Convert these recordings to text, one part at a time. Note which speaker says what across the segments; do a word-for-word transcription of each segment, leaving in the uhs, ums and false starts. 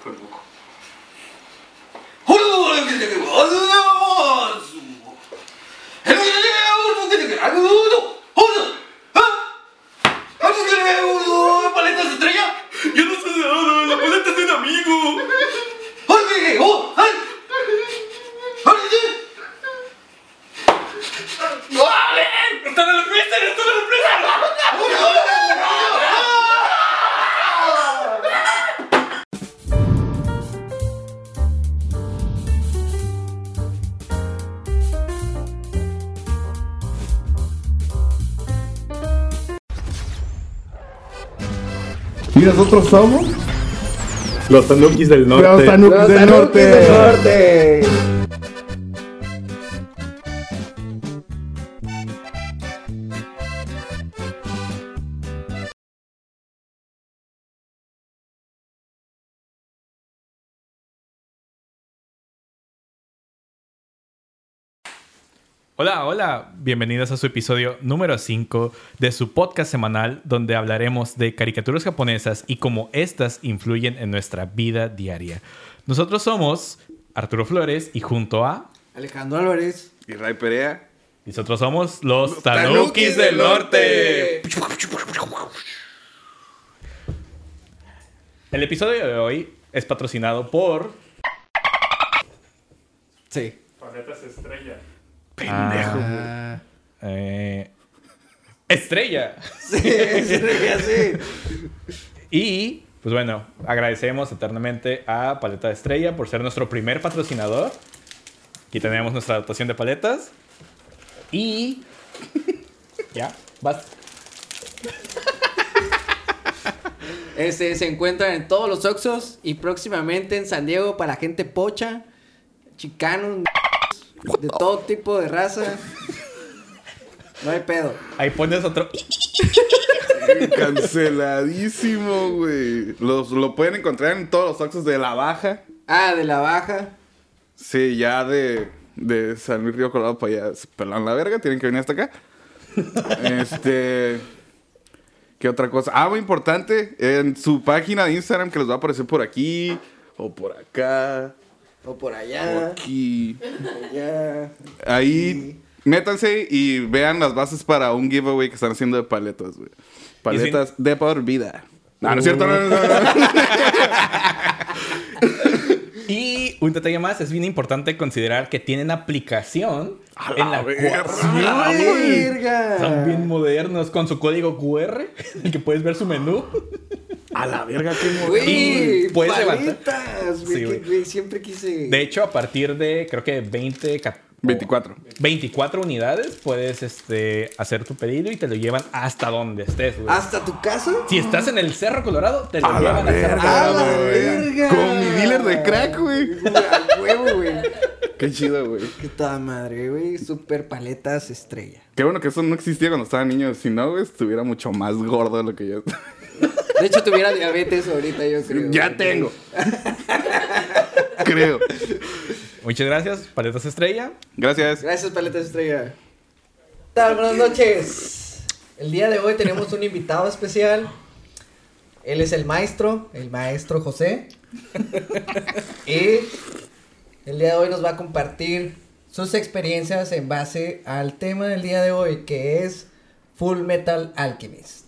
Speaker 1: con moco.
Speaker 2: ¿Paletas estrella?
Speaker 1: Yo no sé de nada, la paleta es de un amigo. ¡Está en el freezer! ¡Está en el
Speaker 3: Y nosotros somos
Speaker 1: Los Tanukis del Norte.
Speaker 3: Los Tanukis
Speaker 4: Los
Speaker 3: del
Speaker 4: Tanukis
Speaker 3: Norte.
Speaker 4: del Norte.
Speaker 2: Hola, hola, bienvenidos a su episodio número cinco de su podcast semanal donde hablaremos de caricaturas japonesas y cómo estas influyen en nuestra vida diaria. Nosotros somos Arturo Flores y junto a
Speaker 4: Alejandro Álvarez
Speaker 3: Y Ray Perea.
Speaker 2: nosotros somos los,
Speaker 3: Los
Speaker 2: Tanukis,
Speaker 3: Tanukis
Speaker 2: del
Speaker 3: del
Speaker 2: Norte. El episodio de hoy es patrocinado por
Speaker 4: Sí.
Speaker 1: Paletas estrella.
Speaker 3: Pendejo.
Speaker 4: Ah,
Speaker 2: eh, Estrella.
Speaker 4: sí, sí, sí.
Speaker 2: Y, pues bueno, agradecemos eternamente a Paleta de Estrella por ser nuestro primer patrocinador. Aquí tenemos nuestra dotación de paletas. Y... ya, basta.
Speaker 4: Este, se encuentran en todos los Oxxos y próximamente en San Diego para gente pocha, chicanos, de todo tipo de raza. No hay pedo.
Speaker 2: Ahí pones otro...
Speaker 3: Canceladísimo, güey. Los, lo pueden encontrar en todos los Oxxos de La Baja.
Speaker 4: Ah, de la baja.
Speaker 3: Sí, ya de, de San Luis Río Colorado para allá se pelan la verga. Tienen que venir hasta acá. Este... ¿Qué otra cosa? Ah, muy importante. En su página de Instagram que les va a aparecer por aquí. O por acá.
Speaker 4: O por
Speaker 3: O
Speaker 4: allá.
Speaker 3: aquí.
Speaker 4: Por allá.
Speaker 3: Ahí... Métanse y vean las bases para un giveaway que están haciendo de paletas, güey. Paletas de por vida. No, no es cierto, no, no, no, no.
Speaker 2: Y un detalle más, es bien importante considerar que tienen aplicación
Speaker 3: A
Speaker 2: en
Speaker 3: la
Speaker 2: la
Speaker 3: verga.
Speaker 2: cual...
Speaker 4: ¡A la verga!
Speaker 2: Son bien modernos con su código cu erre, el que puedes ver su menú.
Speaker 3: A la verga, qué moderno.
Speaker 4: Güey,
Speaker 2: Y puedes
Speaker 4: paletas, güey,
Speaker 2: Sí,
Speaker 4: que,
Speaker 2: güey.
Speaker 4: güey, siempre quise.
Speaker 2: De hecho, a partir de, creo que veinte... cap-
Speaker 3: veinticuatro.
Speaker 2: veinticuatro unidades puedes este, hacer tu pedido y te lo llevan hasta donde estés, güey.
Speaker 4: ¿Hasta tu casa?
Speaker 2: Si estás en el Cerro Colorado, te lo
Speaker 3: A la
Speaker 2: llevan al Cerro
Speaker 3: verga.
Speaker 4: ¡A la
Speaker 2: Colorado, güey.
Speaker 4: verga!
Speaker 3: Como mi dealer de crack, güey.
Speaker 4: A huevo, güey.
Speaker 3: Qué chido, güey.
Speaker 4: Qué toda madre, güey. Super paletas estrella.
Speaker 3: Qué bueno que eso no existía cuando estaba niño. Si no, güey, estuviera mucho más gordo de lo que yo.
Speaker 4: De hecho, tuviera diabetes ahorita, yo creo.
Speaker 3: Ya
Speaker 4: güey.
Speaker 3: tengo. Creo.
Speaker 2: Muchas gracias, Paletas Estrella.
Speaker 3: Gracias.
Speaker 4: Gracias, paletas estrella. ¿Qué tal? Buenas noches. El día de hoy tenemos un invitado especial. Él es el maestro, el maestro José. Y el día de hoy nos va a compartir sus experiencias en base al tema del día de hoy, que es Full Metal Alchemist.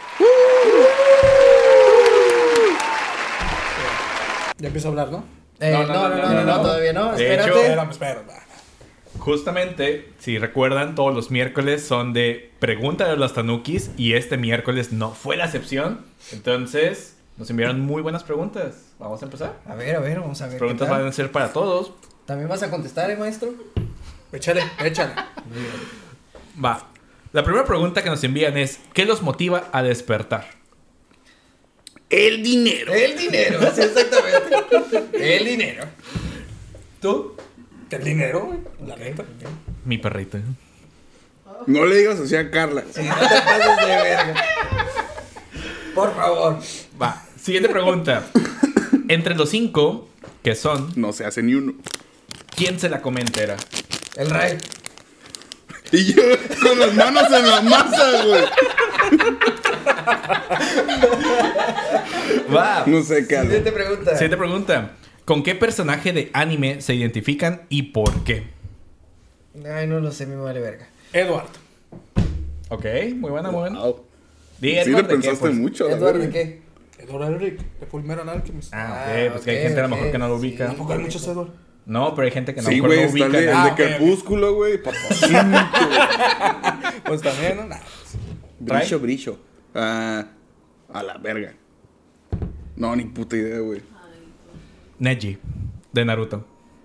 Speaker 5: Ya empiezo a hablar, ¿no?
Speaker 4: Eh, no, no, no, no, no, no, todavía no.
Speaker 2: De
Speaker 4: Espérate.
Speaker 2: hecho-
Speaker 5: Espera, espera.
Speaker 2: Justamente, si recuerdan, todos los miércoles son de Pregúntale a los Tanukis y este miércoles no fue la excepción. Entonces, nos enviaron muy buenas preguntas. Vamos a empezar.
Speaker 4: A ver, a ver, vamos a ver.
Speaker 2: Las preguntas
Speaker 4: qué tal.
Speaker 2: van a ser para todos.
Speaker 4: ¿También vas a contestar, eh, maestro?
Speaker 5: Échale, échale.
Speaker 2: Va. La primera pregunta que nos envían es: ¿qué los motiva a despertar?
Speaker 3: El dinero.
Speaker 4: El dinero, sí, exactamente. El dinero.
Speaker 5: ¿Tú? ¿Qué el dinero, güey? La neta.
Speaker 2: Mi perrita.
Speaker 3: No le digas así a Carla.
Speaker 4: Sí, no te pases de verga. Por favor.
Speaker 2: Va. Siguiente pregunta. Entre los cinco, que son,
Speaker 3: No se hace ni uno.
Speaker 2: ¿quién se la come entera?
Speaker 4: El Ray.
Speaker 3: Y yo con las manos en la masa, güey.
Speaker 2: Va.
Speaker 3: No sé qué hago.
Speaker 4: Siguiente pregunta.
Speaker 2: Siguiente pregunta. ¿Con qué personaje de anime se identifican y por qué?
Speaker 4: Ay, no lo sé, me vale verga.
Speaker 5: Eduardo.
Speaker 2: Ok, muy buena, muy buena.
Speaker 3: Wow.
Speaker 2: Di,
Speaker 3: Sí le
Speaker 2: Edward, ¿de qué,
Speaker 3: pensaste
Speaker 2: pues?
Speaker 3: mucho. a la
Speaker 4: ¿Eduardo de
Speaker 3: verga.
Speaker 4: qué?
Speaker 5: Eduardo Elric, de Fullmetal Alchemist.
Speaker 2: Ah, ok,
Speaker 4: Ah,
Speaker 2: pues que hay
Speaker 4: ok,
Speaker 2: gente a lo
Speaker 4: ok,
Speaker 2: mejor que no lo
Speaker 4: sí.
Speaker 2: ubica.
Speaker 5: Tampoco hay muchos Eduardo.
Speaker 2: No, pero hay gente que no,
Speaker 3: Sí,
Speaker 2: mejor
Speaker 3: güey,
Speaker 2: no
Speaker 3: está
Speaker 2: ubica.
Speaker 3: el de, el
Speaker 5: Ah,
Speaker 3: de
Speaker 5: ok,
Speaker 3: Crepúsculo, güey. Papacito.
Speaker 5: Pues también, ¿no? Nah.
Speaker 3: Brillo, brillo. Ah, a la verga. No, ni puta idea, güey.
Speaker 2: Neji, de Naruto.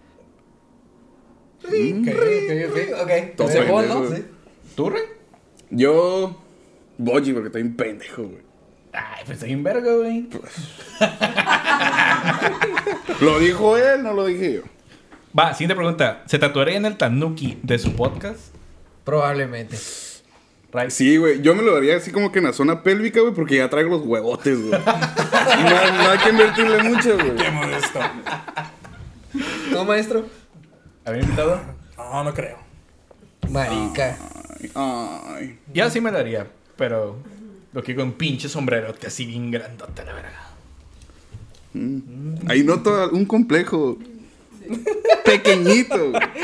Speaker 5: Ok, ok, ok.
Speaker 4: Ok.
Speaker 3: Todo
Speaker 4: ¿Se fue,
Speaker 3: pendejo,
Speaker 4: no?
Speaker 3: güey.
Speaker 4: Sí.
Speaker 2: ¿Tú, Rey?
Speaker 3: Yo. Boji, porque estoy un pendejo, güey.
Speaker 2: Ay, pues soy un verga, güey.
Speaker 3: Lo dijo él, no lo dije yo.
Speaker 2: Va, siguiente pregunta. ¿Se tatuarían el tanuki de su podcast?
Speaker 4: Probablemente.
Speaker 2: Ray.
Speaker 3: Sí, güey. Yo me lo daría así como que en la zona pélvica, güey, porque ya traigo los huevotes, güey. Y no, no hay que invertirle mucho, güey.
Speaker 5: Qué modesto.
Speaker 4: ¿Tú, maestro?
Speaker 2: ¿Había invitado?
Speaker 5: No, no creo.
Speaker 4: Marica.
Speaker 3: Ay, ay.
Speaker 2: Ya sí me lo haría, pero lo que con un pinche sombrerote así bien grandote, la verga.
Speaker 3: Ahí noto un complejo. Pequeñito, güey.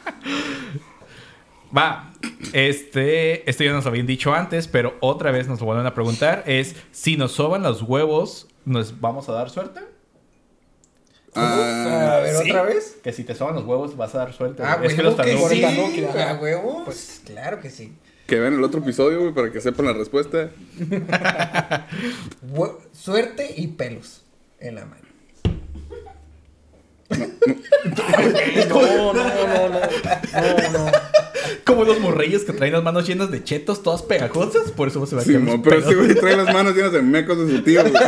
Speaker 2: Va, este, esto ya nos lo habían dicho antes, pero otra vez nos lo vuelven a preguntar. Es, si nos soban los huevos, ¿nos vamos a dar suerte?
Speaker 3: Ah,
Speaker 4: A ver,
Speaker 5: ¿sí?
Speaker 4: ¿otra vez?
Speaker 2: Que si te soban los huevos, vas a dar suerte.
Speaker 4: Ah,
Speaker 2: es que
Speaker 4: huevo
Speaker 2: los
Speaker 4: que
Speaker 2: tanuki...
Speaker 4: sí.
Speaker 5: tanuki, ajá.
Speaker 4: ¿A huevo? Pues claro que sí.
Speaker 3: que vean el otro episodio, güey, para que sepan la respuesta.
Speaker 4: Hue- Suerte y pelos en la mano.
Speaker 5: No, no, no, no. No, no.
Speaker 2: Como los morrillos que traen las manos llenas de chetos, todas pegajosas, por eso se va a
Speaker 3: Sí,
Speaker 2: quedar
Speaker 3: mo,
Speaker 2: los
Speaker 3: pero
Speaker 2: pelos.
Speaker 3: ese güey trae las manos llenas de mecos de su tío, güey.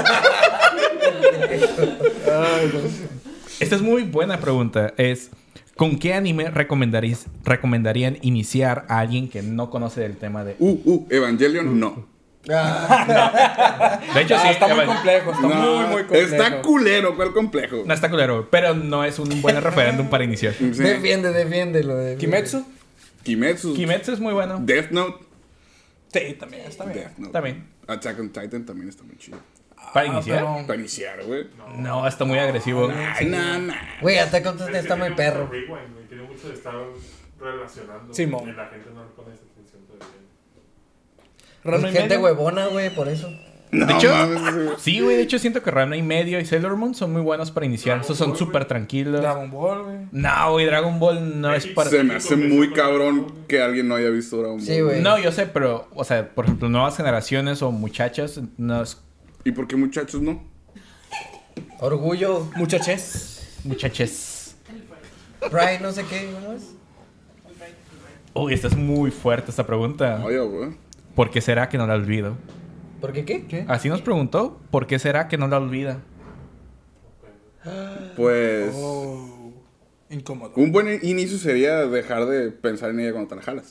Speaker 2: Esta es muy buena pregunta. Es, ¿con qué anime recomendarías, recomendarían iniciar a alguien que no conoce el tema de...
Speaker 3: Uh, uh, Evangelion, no.
Speaker 4: Ah,
Speaker 2: De hecho,
Speaker 5: Ah,
Speaker 2: sí.
Speaker 5: está muy
Speaker 2: Evan-
Speaker 5: complejo, está
Speaker 3: No,
Speaker 5: muy, muy complejo.
Speaker 3: está culero, ¿cuál complejo?
Speaker 2: No está culero, pero no es un buen referéndum para iniciar.
Speaker 3: Sí.
Speaker 4: defiende, defiéndelo. defiende.
Speaker 5: Kimetsu.
Speaker 3: Kimetsu.
Speaker 2: Kimetsu es muy bueno.
Speaker 3: Death Note.
Speaker 5: Sí, también, está bien.
Speaker 3: Death Note.
Speaker 2: También.
Speaker 3: Attack on Titan también está muy chido.
Speaker 2: ¿Para
Speaker 5: Ah,
Speaker 2: iniciar?
Speaker 5: pero-
Speaker 3: Para iniciar, güey.
Speaker 2: No, está muy agresivo.
Speaker 3: Ay, no, no.
Speaker 4: Güey, Attack on Titan está muy perro.
Speaker 1: Rewind, güey. Tiene mucho de estar relacionando.
Speaker 5: Simón.
Speaker 1: Y la gente no le pone esa atención todavía.
Speaker 2: Ranma
Speaker 4: Pues
Speaker 2: y
Speaker 4: gente
Speaker 2: medio.
Speaker 4: huevona, güey, por eso.
Speaker 3: No
Speaker 2: De hecho,
Speaker 3: mames, güey.
Speaker 2: sí, güey. De hecho, siento que Ranma y medio y Sailor Moon son muy buenos para iniciar.
Speaker 1: Dragon
Speaker 2: Esos son
Speaker 1: Ball,
Speaker 2: súper
Speaker 1: güey.
Speaker 2: tranquilos.
Speaker 5: Dragon Ball, güey.
Speaker 2: No, güey, Dragon Ball no es para...
Speaker 3: Se me hace muy cabrón que alguien no haya visto Dragon Ball.
Speaker 4: Sí, güey.
Speaker 2: No, yo sé, pero, o sea, por ejemplo, nuevas generaciones o muchachas, no es...
Speaker 3: ¿Y por qué muchachos no?
Speaker 4: Orgullo,
Speaker 5: Muchaches.
Speaker 2: Muchaches.
Speaker 4: Pride, no sé qué, ¿cómo es?
Speaker 2: Uy, esta es muy fuerte, esta pregunta.
Speaker 3: Oye, güey.
Speaker 2: ¿Por qué será que no la olvido?
Speaker 4: ¿Por qué qué?
Speaker 5: ¿Qué?
Speaker 2: Así nos preguntó, ¿por qué será que no la olvida?
Speaker 3: Pues.
Speaker 5: Oh, incómodo.
Speaker 3: Un buen inicio sería dejar de pensar en ella cuando te la jalas.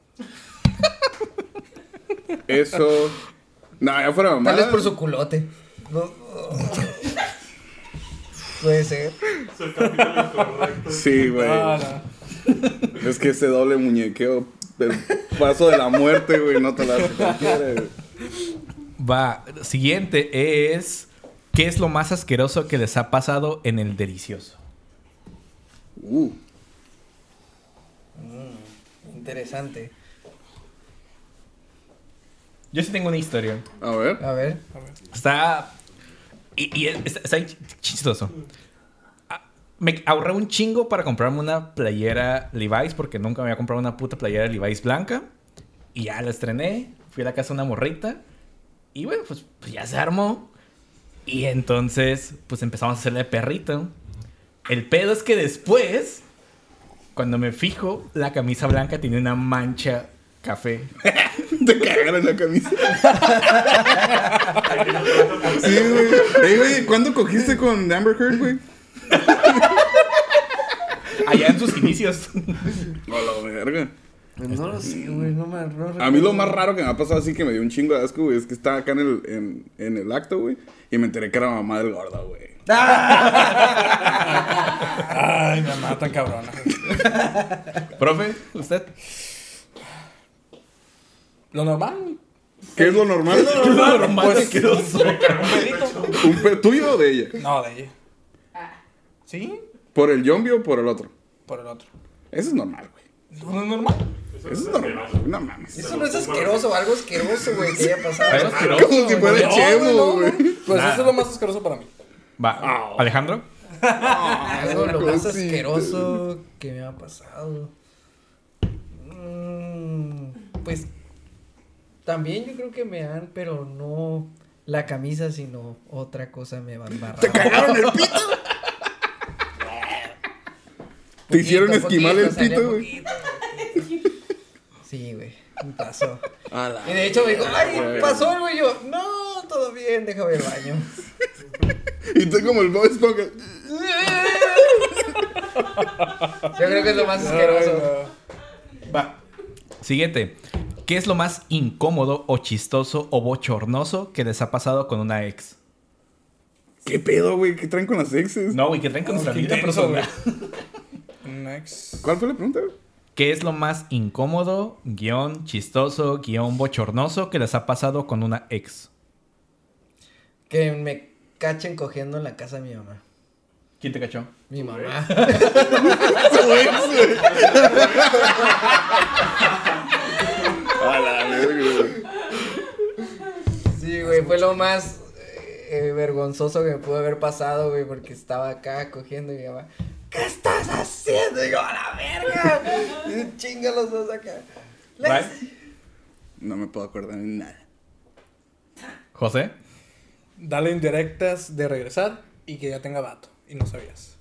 Speaker 3: Eso. No, ya fuera mamá.
Speaker 4: Tal vez por su culote. No. Puede ser.
Speaker 1: Es el capítulo incorrecto.
Speaker 3: Sí, güey.
Speaker 5: Ah, no.
Speaker 3: Es que ese doble muñequeo del paso de la muerte, güey, no te la hace cualquiera, güey.
Speaker 2: Va, siguiente es... ¿Qué es lo más asqueroso que les ha pasado en el delicioso?
Speaker 3: Uh.
Speaker 4: Interesante.
Speaker 2: Yo sí tengo una historia.
Speaker 3: A ver.
Speaker 4: A ver.
Speaker 2: Está... Y, y está, está ch- chistoso. Ah, Me ahorré un chingo para comprarme una playera Levi's porque nunca me había comprado una puta playera Levi's blanca. Y ya la estrené. Fui a la casa de una morrita. Y bueno, pues, pues ya se armó. Y entonces, pues empezamos a hacerle de perrito. El pedo es que después, cuando me fijo, la camisa blanca tiene una mancha café.
Speaker 3: Te cagaron la camisa. Sí, güey. Ey, güey, ¿cuándo cogiste con Amber Heard, güey?
Speaker 2: Allá en sus inicios.
Speaker 3: A la verga.
Speaker 4: No lo sé, güey. No me. No
Speaker 3: A mí lo más raro que me ha pasado así que me dio un chingo de asco, güey, es que estaba acá en el, en, en el acto, güey, y me enteré que era mamá del gordo, güey.
Speaker 5: Ay, me matan, cabrona.
Speaker 2: Profe, ¿usted?
Speaker 5: Lo normal, güey.
Speaker 3: ¿Qué es lo normal?
Speaker 4: ¿Qué es lo normal?
Speaker 2: Normal,
Speaker 5: Pues,
Speaker 2: asqueroso.
Speaker 5: un pedito.
Speaker 3: ¿Un pe tuyo o de ella?
Speaker 5: No, de ella. ¿Sí?
Speaker 3: ¿Por el zombie o por el otro?
Speaker 5: Por el otro.
Speaker 3: Eso es normal, güey.
Speaker 5: No, no es normal.
Speaker 3: Eso es normal, güey. No mames.
Speaker 4: Eso no es asqueroso, algo asqueroso, güey, que haya pasado.
Speaker 2: Algo asqueroso.
Speaker 3: Como si fuera
Speaker 5: No,
Speaker 3: Chemo,
Speaker 5: güey, no,
Speaker 3: güey.
Speaker 5: no. Pues
Speaker 2: Nada.
Speaker 5: eso es lo más asqueroso para mí.
Speaker 2: Va, Alejandro.
Speaker 4: Algo lo más
Speaker 3: Cosita.
Speaker 4: asqueroso que me ha pasado. Mm, pues también yo creo que me han, pero no la camisa, sino otra cosa me va a embarrar.
Speaker 3: ¿Te cagaron el pito? ¿Te hicieron esquimal el pito, güey?
Speaker 4: Sí, güey, me pasó.
Speaker 3: A la
Speaker 4: Y de hecho me dijo, ay,
Speaker 3: verga.
Speaker 4: pasó, güey. Yo, no, todo bien, déjame ir al baño.
Speaker 3: Y tú como el Bob Esponja.
Speaker 4: Yo creo que es lo más asqueroso.
Speaker 2: Va. Siguiente. ¿Qué es lo más incómodo o chistoso o bochornoso que les ha pasado con una ex?
Speaker 3: ¿Qué pedo, güey? ¿Qué traen con las exes?
Speaker 2: No, güey, que traen con nuestra
Speaker 5: qué
Speaker 2: vida
Speaker 5: intenso,
Speaker 2: personal.
Speaker 5: Next.
Speaker 3: ¿Cuál fue la pregunta, güey?
Speaker 2: ¿Qué es lo más incómodo, guión chistoso, guión bochornoso que les ha pasado con una ex?
Speaker 4: Que me cachen cogiendo en la casa de mi mamá.
Speaker 2: ¿Quién te cachó?
Speaker 4: Mi mamá.
Speaker 3: A la verga, güey.
Speaker 4: Sí, güey, fue lo más eh, vergonzoso que me pudo haber pasado, güey, porque estaba acá cogiendo y mi mamá, ¿qué estás haciendo? Y yo, a la verga. Y chinga los dos acá.
Speaker 2: ¿Right?
Speaker 3: No me puedo acordar de nada.
Speaker 2: ¿José?
Speaker 5: Dale indirectas de regresar y que ya tenga vato. Y no sabías.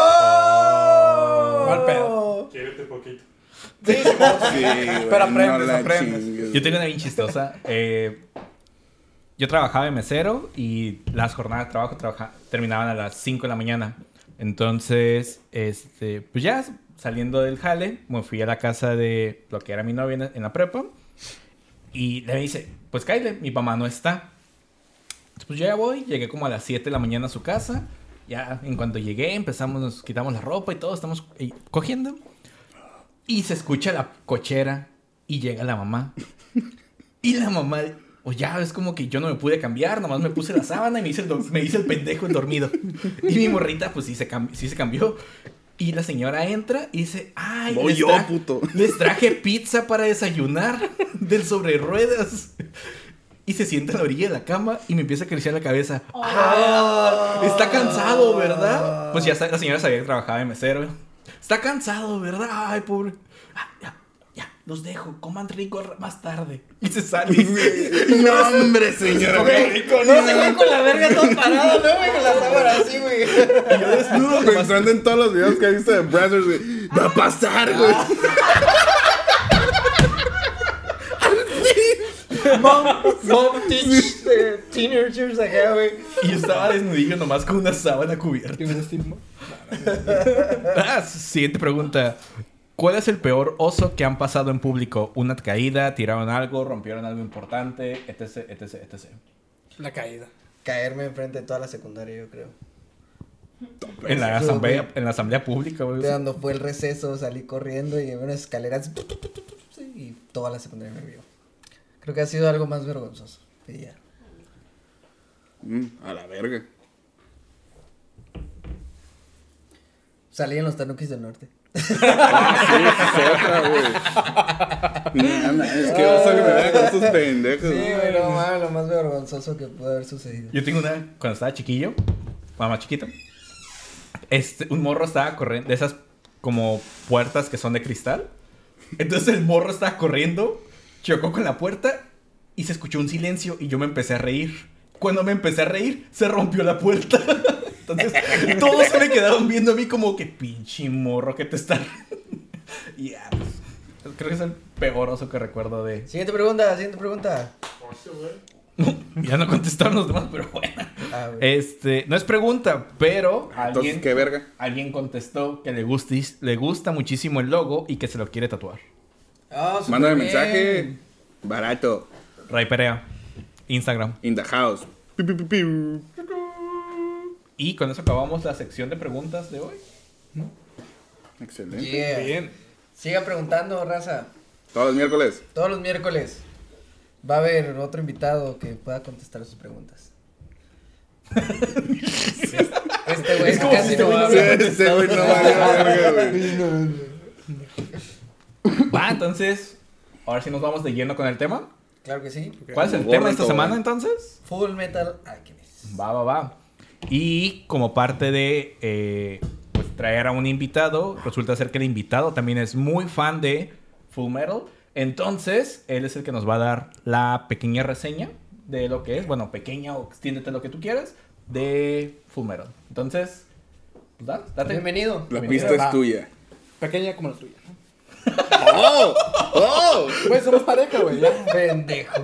Speaker 4: ¡Oh!
Speaker 5: Mal pedo.
Speaker 1: Quiérete poquito.
Speaker 5: Sí, sí,
Speaker 3: Sí, güey.
Speaker 5: Pero aprendes,
Speaker 3: no la
Speaker 5: aprendes.
Speaker 3: chingues,
Speaker 2: Yo tengo una bien chistosa. Eh, yo trabajaba de mesero y las jornadas de trabajo trabaja- terminaban a las cinco de la mañana. Entonces, este, pues ya saliendo del jale, me fui a la casa de lo que era mi novia en, en la prepa. Y le dice, pues cállate, mi mamá no está. Entonces, pues yo ya voy, llegué como a las siete de la mañana a su casa. Ya en cuanto llegué, empezamos, nos quitamos la ropa y todo, estamos eh, cogiendo. Y se escucha la cochera y llega la mamá. Y la mamá, o ya es como que yo no me pude cambiar, nomás me puse la sábana y me hice el, do- me hice el pendejo el dormido. Y mi morrita, pues sí se, cam- sí se cambió. Y la señora entra y dice, ay,
Speaker 3: Voy
Speaker 2: les,
Speaker 3: yo,
Speaker 2: tra-
Speaker 3: puto.
Speaker 2: les traje pizza para desayunar del sobre ruedas. Y se sienta en la orilla de la cama y me empieza a acariciar la cabeza. Ah, está cansado, ¿verdad? Pues ya sa- la señora sabía que trabajaba de mesero. Está cansado, ¿verdad? Ay, pobre. Ah, ya, ya, los dejo. Coman rico r- más tarde. Y se sale.
Speaker 3: No, hombre, señora.
Speaker 4: Güey, no se güey con la verga todo parado, ¿no, güey? Con la sábana así, güey.
Speaker 2: Y yo desnudo. nomás-
Speaker 3: Pensando en todos los videos que he visto de Brazzers, güey. Va a pasar, güey.
Speaker 4: Mom, mom, teach the teenagers acá, güey.
Speaker 2: Y yo estaba desnudillo nomás con una sábana cubierta.
Speaker 5: ¿Tienes estigma?
Speaker 2: Ah, siguiente pregunta. ¿Cuál es el peor oso que han pasado en público? ¿Una caída? ¿Tiraron algo? ¿Rompieron algo importante? Etc, etc, etcétera.
Speaker 5: La caída.
Speaker 4: Caerme enfrente de toda la secundaria, yo creo.
Speaker 2: En la
Speaker 4: Sí,
Speaker 2: asamblea,
Speaker 4: güey.
Speaker 2: en la asamblea pública, güey.
Speaker 4: Cuando fue el receso, salí corriendo y llevé unas escaleras. Y toda la secundaria me vio. Creo que ha sido algo más vergonzoso. Y ya.
Speaker 3: Mm, a la verga.
Speaker 4: Salí en los Tanukis del Norte.
Speaker 3: Ah, sí, esa es otra, güey. No, no, es que vas a que me vean con estos pendejos.
Speaker 4: Sí,
Speaker 3: güey.
Speaker 4: güey, no mames, lo más vergonzoso que pudo haber sucedido.
Speaker 2: Yo tengo una, cuando estaba chiquillo, más chiquito, este, un morro estaba corriendo, de esas como puertas que son de cristal. Entonces el morro estaba corriendo, chocó con la puerta y se escuchó un silencio y yo me empecé a reír. Cuando me empecé a reír, se rompió la puerta. Entonces todos se me quedaron viendo a mí como que pinche morro que te está... Y ya, pues, creo que es el peor oso que recuerdo de...
Speaker 4: Siguiente pregunta, siguiente pregunta.
Speaker 1: Oye, güey.
Speaker 2: Ya no contestaron los demás, pero bueno.
Speaker 4: Ah, güey.
Speaker 2: Este, no es pregunta, pero
Speaker 3: Entonces,
Speaker 2: alguien,
Speaker 3: qué verga.
Speaker 2: alguien contestó que le, gustis- le gusta muchísimo el logo y que se lo quiere tatuar.
Speaker 4: Ah, súper
Speaker 3: Mándame
Speaker 4: bien.
Speaker 3: mensaje. Barato.
Speaker 2: Ray Perea, Instagram.
Speaker 3: In the house. Pi, pi, pi, piu.
Speaker 2: Y con eso acabamos la sección de preguntas de hoy.
Speaker 3: Excelente.
Speaker 4: Yeah.
Speaker 5: Bien.
Speaker 4: Sigan preguntando, raza.
Speaker 3: Todos los miércoles.
Speaker 4: Todos los miércoles. va a haber otro invitado que pueda contestar sus preguntas. Este güey
Speaker 2: Es como
Speaker 4: casi
Speaker 2: si
Speaker 4: no
Speaker 2: este güey no
Speaker 4: habla.
Speaker 2: hubiera
Speaker 3: Este güey no vale verga, güey.
Speaker 2: Va, entonces, ahora sí nos vamos de lleno con el tema.
Speaker 4: Claro que sí.
Speaker 2: ¿Cuál es el
Speaker 3: Como
Speaker 2: tema de esta
Speaker 3: gordo,
Speaker 2: semana
Speaker 3: güey.
Speaker 2: entonces?
Speaker 4: Full Metal Alchemist.
Speaker 2: Va, va, va. Y como parte de eh, pues, traer a un invitado, resulta ser que el invitado también es muy fan de Full Metal. Entonces, él es el que nos va a dar la pequeña reseña de lo que es, bueno, pequeña o extiéndete lo que tú quieras, de Full Metal. Entonces, pues dale, date.
Speaker 4: Bienvenido.
Speaker 3: La
Speaker 2: Bienvenido.
Speaker 3: pista
Speaker 5: Va.
Speaker 3: es tuya.
Speaker 5: Pequeña como la tuya, ¿no?
Speaker 3: ¡Oh! ¡Oh!
Speaker 5: Güey, somos pareja, güey. ya.
Speaker 4: Pendejo.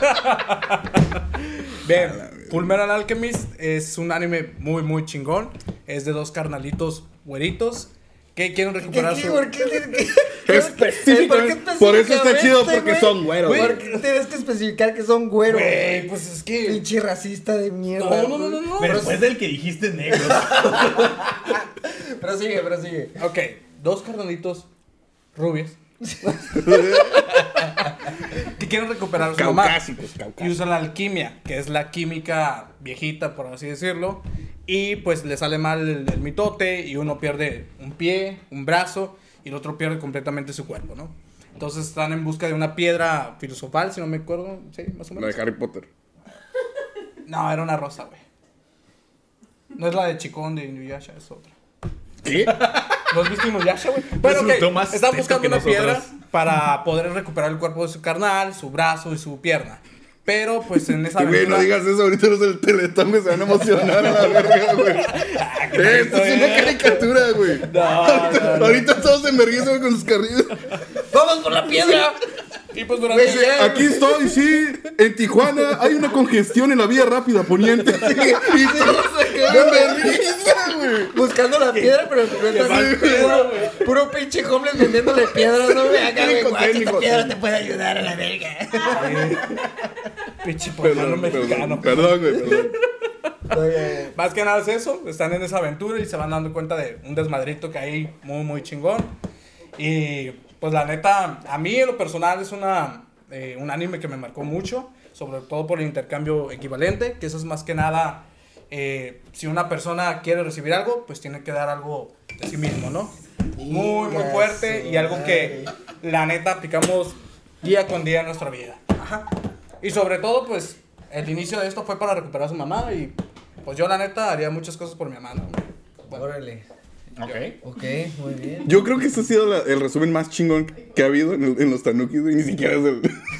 Speaker 5: Bien, Fullmetal Alchemist es un anime muy, muy chingón. Es de dos carnalitos güeritos que quieren recuperar su...
Speaker 4: ¿Por qué?
Speaker 3: Específicamente. Por eso está chido, porque son güeros,
Speaker 4: güey.
Speaker 3: güey.
Speaker 4: ¿Por qué tienes que especificar que son güeros?
Speaker 5: Güey, pues es que...
Speaker 4: Pinche racista de mierda.
Speaker 5: No, no, no, no, no.
Speaker 2: Pero después del que dijiste negro.
Speaker 4: Prosigue, prosigue.
Speaker 5: Ok, dos carnalitos rubios que quieren recuperar a su mamá
Speaker 3: Caucásicos,
Speaker 5: y
Speaker 3: caucásicos.
Speaker 5: usan la alquimia, que es la química viejita, por así decirlo, y pues le sale mal el, el mitote y uno pierde un pie, un brazo y el otro pierde completamente su cuerpo, ¿no? Entonces están en busca de una piedra filosofal, si no me acuerdo, sí, más o
Speaker 3: La
Speaker 5: menos.
Speaker 3: de Harry Potter.
Speaker 5: No, era una rosa, güey. No es la de Chikón de Inuyasha, es otra.
Speaker 3: ¿Qué?
Speaker 5: ¿No has visto Inuyasha, güey? Bueno,
Speaker 2: Resultó
Speaker 5: ok,
Speaker 2: más
Speaker 5: están
Speaker 2: teto
Speaker 5: buscando
Speaker 2: que
Speaker 5: una
Speaker 2: nosotros.
Speaker 5: piedra para poder recuperar el cuerpo de su carnal, su brazo y su pierna. Pero, pues, en esa
Speaker 3: Que, güey, no
Speaker 5: aventura...
Speaker 3: digas eso, ahorita los del Teletón me se van a emocionar a la verga, güey. Eh, Esto es una caricatura, güey.
Speaker 5: No, no, no.
Speaker 3: Ahorita todos en vergüenza güey, con sus carrillos.
Speaker 4: ¡Vamos por la piedra!
Speaker 5: Y pues durante...
Speaker 3: Dice, aquí estoy, sí, en Tijuana hay una congestión en la vía rápida poniente. Sí, y todos se quedan de risa, güey.
Speaker 4: Buscando la piedra, pero encuentras
Speaker 3: Sí,
Speaker 4: puro, puro pinche homeless vendiéndole piedras. No me hagas, güey, guacha, esta
Speaker 3: técnico.
Speaker 4: piedra te puede ayudar a la verga.
Speaker 5: Pinche porno mexicano.
Speaker 3: Perdón, güey, perdón.
Speaker 4: Oye,
Speaker 5: Más que nada es eso, están en esa aventura y se van dando cuenta de un desmadrito que hay muy, muy chingón. Y pues la neta, a mí en lo personal es una, eh, un anime que me marcó mucho, sobre todo por el intercambio equivalente, que eso es más que nada, eh, si una persona quiere recibir algo, pues tiene que dar algo de sí mismo, ¿no? Muy, muy fuerte y algo que la neta aplicamos día con día en nuestra vida. Ajá. Y sobre todo, pues, el inicio de esto fue para recuperar a su mamá y pues yo la neta haría muchas cosas por mi mamá, ¿no? Bueno,
Speaker 4: órale.
Speaker 2: Ok.
Speaker 4: Ok, muy bien.
Speaker 3: Yo creo que este ha sido la- el resumen más chingón que ha habido en, el- en los Tanukis, güey. Ni siquiera es el.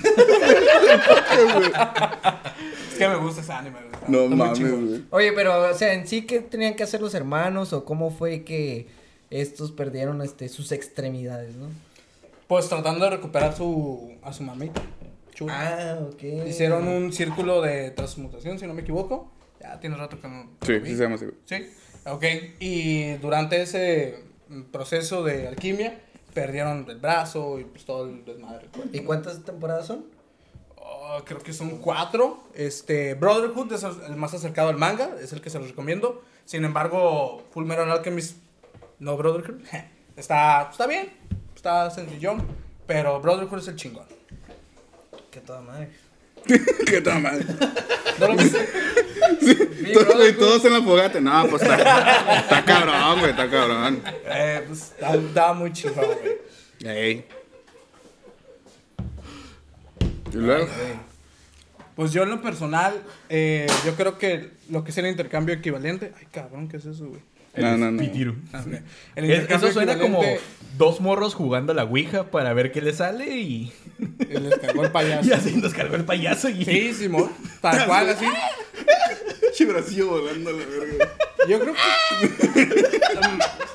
Speaker 5: es que me gusta ese anime, güey. Está-
Speaker 3: No
Speaker 5: está muy
Speaker 3: mames,
Speaker 5: chingón.
Speaker 3: güey.
Speaker 4: Oye, pero, o sea, en sí, ¿qué tenían que hacer los hermanos? ¿O cómo fue que estos perdieron este, sus extremidades, no?
Speaker 5: Pues tratando de recuperar su, a su mamita. Chula.
Speaker 4: Ah, ok.
Speaker 5: Hicieron un círculo de transmutación, si no me equivoco. Ya tiene rato que no.
Speaker 3: Sí,
Speaker 5: lo vi.
Speaker 3: sí se llama así, güey.
Speaker 5: Sí, ok. Y durante ese mm, proceso de alquimia, perdieron el brazo y pues todo el desmadre.
Speaker 4: ¿Y cuántas temporadas son?
Speaker 5: Oh, creo que son cuatro. Este, Brotherhood es el el más acercado al manga, es el que se los recomiendo. Sin embargo, Fullmetal Alchemist, no Brotherhood, está, está bien, está sencillón, pero Brotherhood es el chingón.
Speaker 4: Que toda madre.
Speaker 3: Qué tal, madre.
Speaker 5: ¿No lo viste?
Speaker 3: Todos, güey, todos en la fogata. No, pues está, está cabrón, güey, está cabrón.
Speaker 5: Eh, pues está, está muy chingón, güey.
Speaker 3: Ey. Y luego.
Speaker 5: Pues yo en lo personal, eh, yo creo que lo que es el intercambio equivalente. Ay, cabrón, ¿qué es eso, güey?
Speaker 3: No, no, no.
Speaker 2: Pitiru.
Speaker 5: Ah, ok. El
Speaker 2: Es-
Speaker 5: intercambio
Speaker 2: Eso suena como
Speaker 5: equivalente,
Speaker 2: dos morros jugando a la Ouija para ver qué le sale y,
Speaker 5: y les cagó el payaso.
Speaker 2: y así nos cargó el payaso y...
Speaker 5: Sí, Simón. Tal cual, así.
Speaker 3: Chibracillo volando a la verga.
Speaker 5: Yo creo que.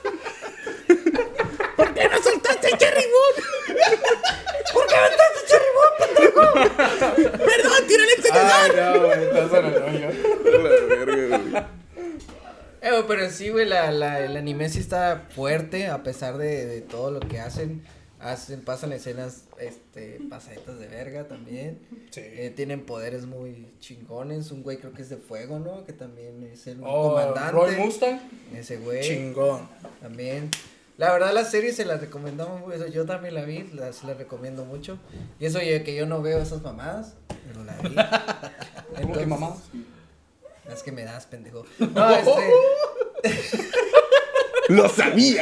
Speaker 5: Ay, no, güey, estás en el hoyo.
Speaker 3: La verga, güey.
Speaker 4: Eh, pero sí, güey, la, la, el anime sí está fuerte, a pesar de, de todo lo que hacen. Hacen, pasan escenas, este, pasaditas de verga también.
Speaker 5: Sí.
Speaker 4: Eh, tienen poderes muy chingones. Un güey creo que es de fuego, ¿no? Que también es el
Speaker 5: Oh,
Speaker 4: comandante.
Speaker 5: Roy Mustang.
Speaker 4: Ese güey.
Speaker 5: Chingón.
Speaker 4: También. La verdad, la serie se la recomendamos mucho. Yo también la vi, la, se la recomiendo mucho. Y eso ya que yo no veo esas mamadas. pero la vi.
Speaker 5: ¿Cómo que mamá?
Speaker 4: Es que me das, pendejo. No, este...
Speaker 3: ¡Lo sabía!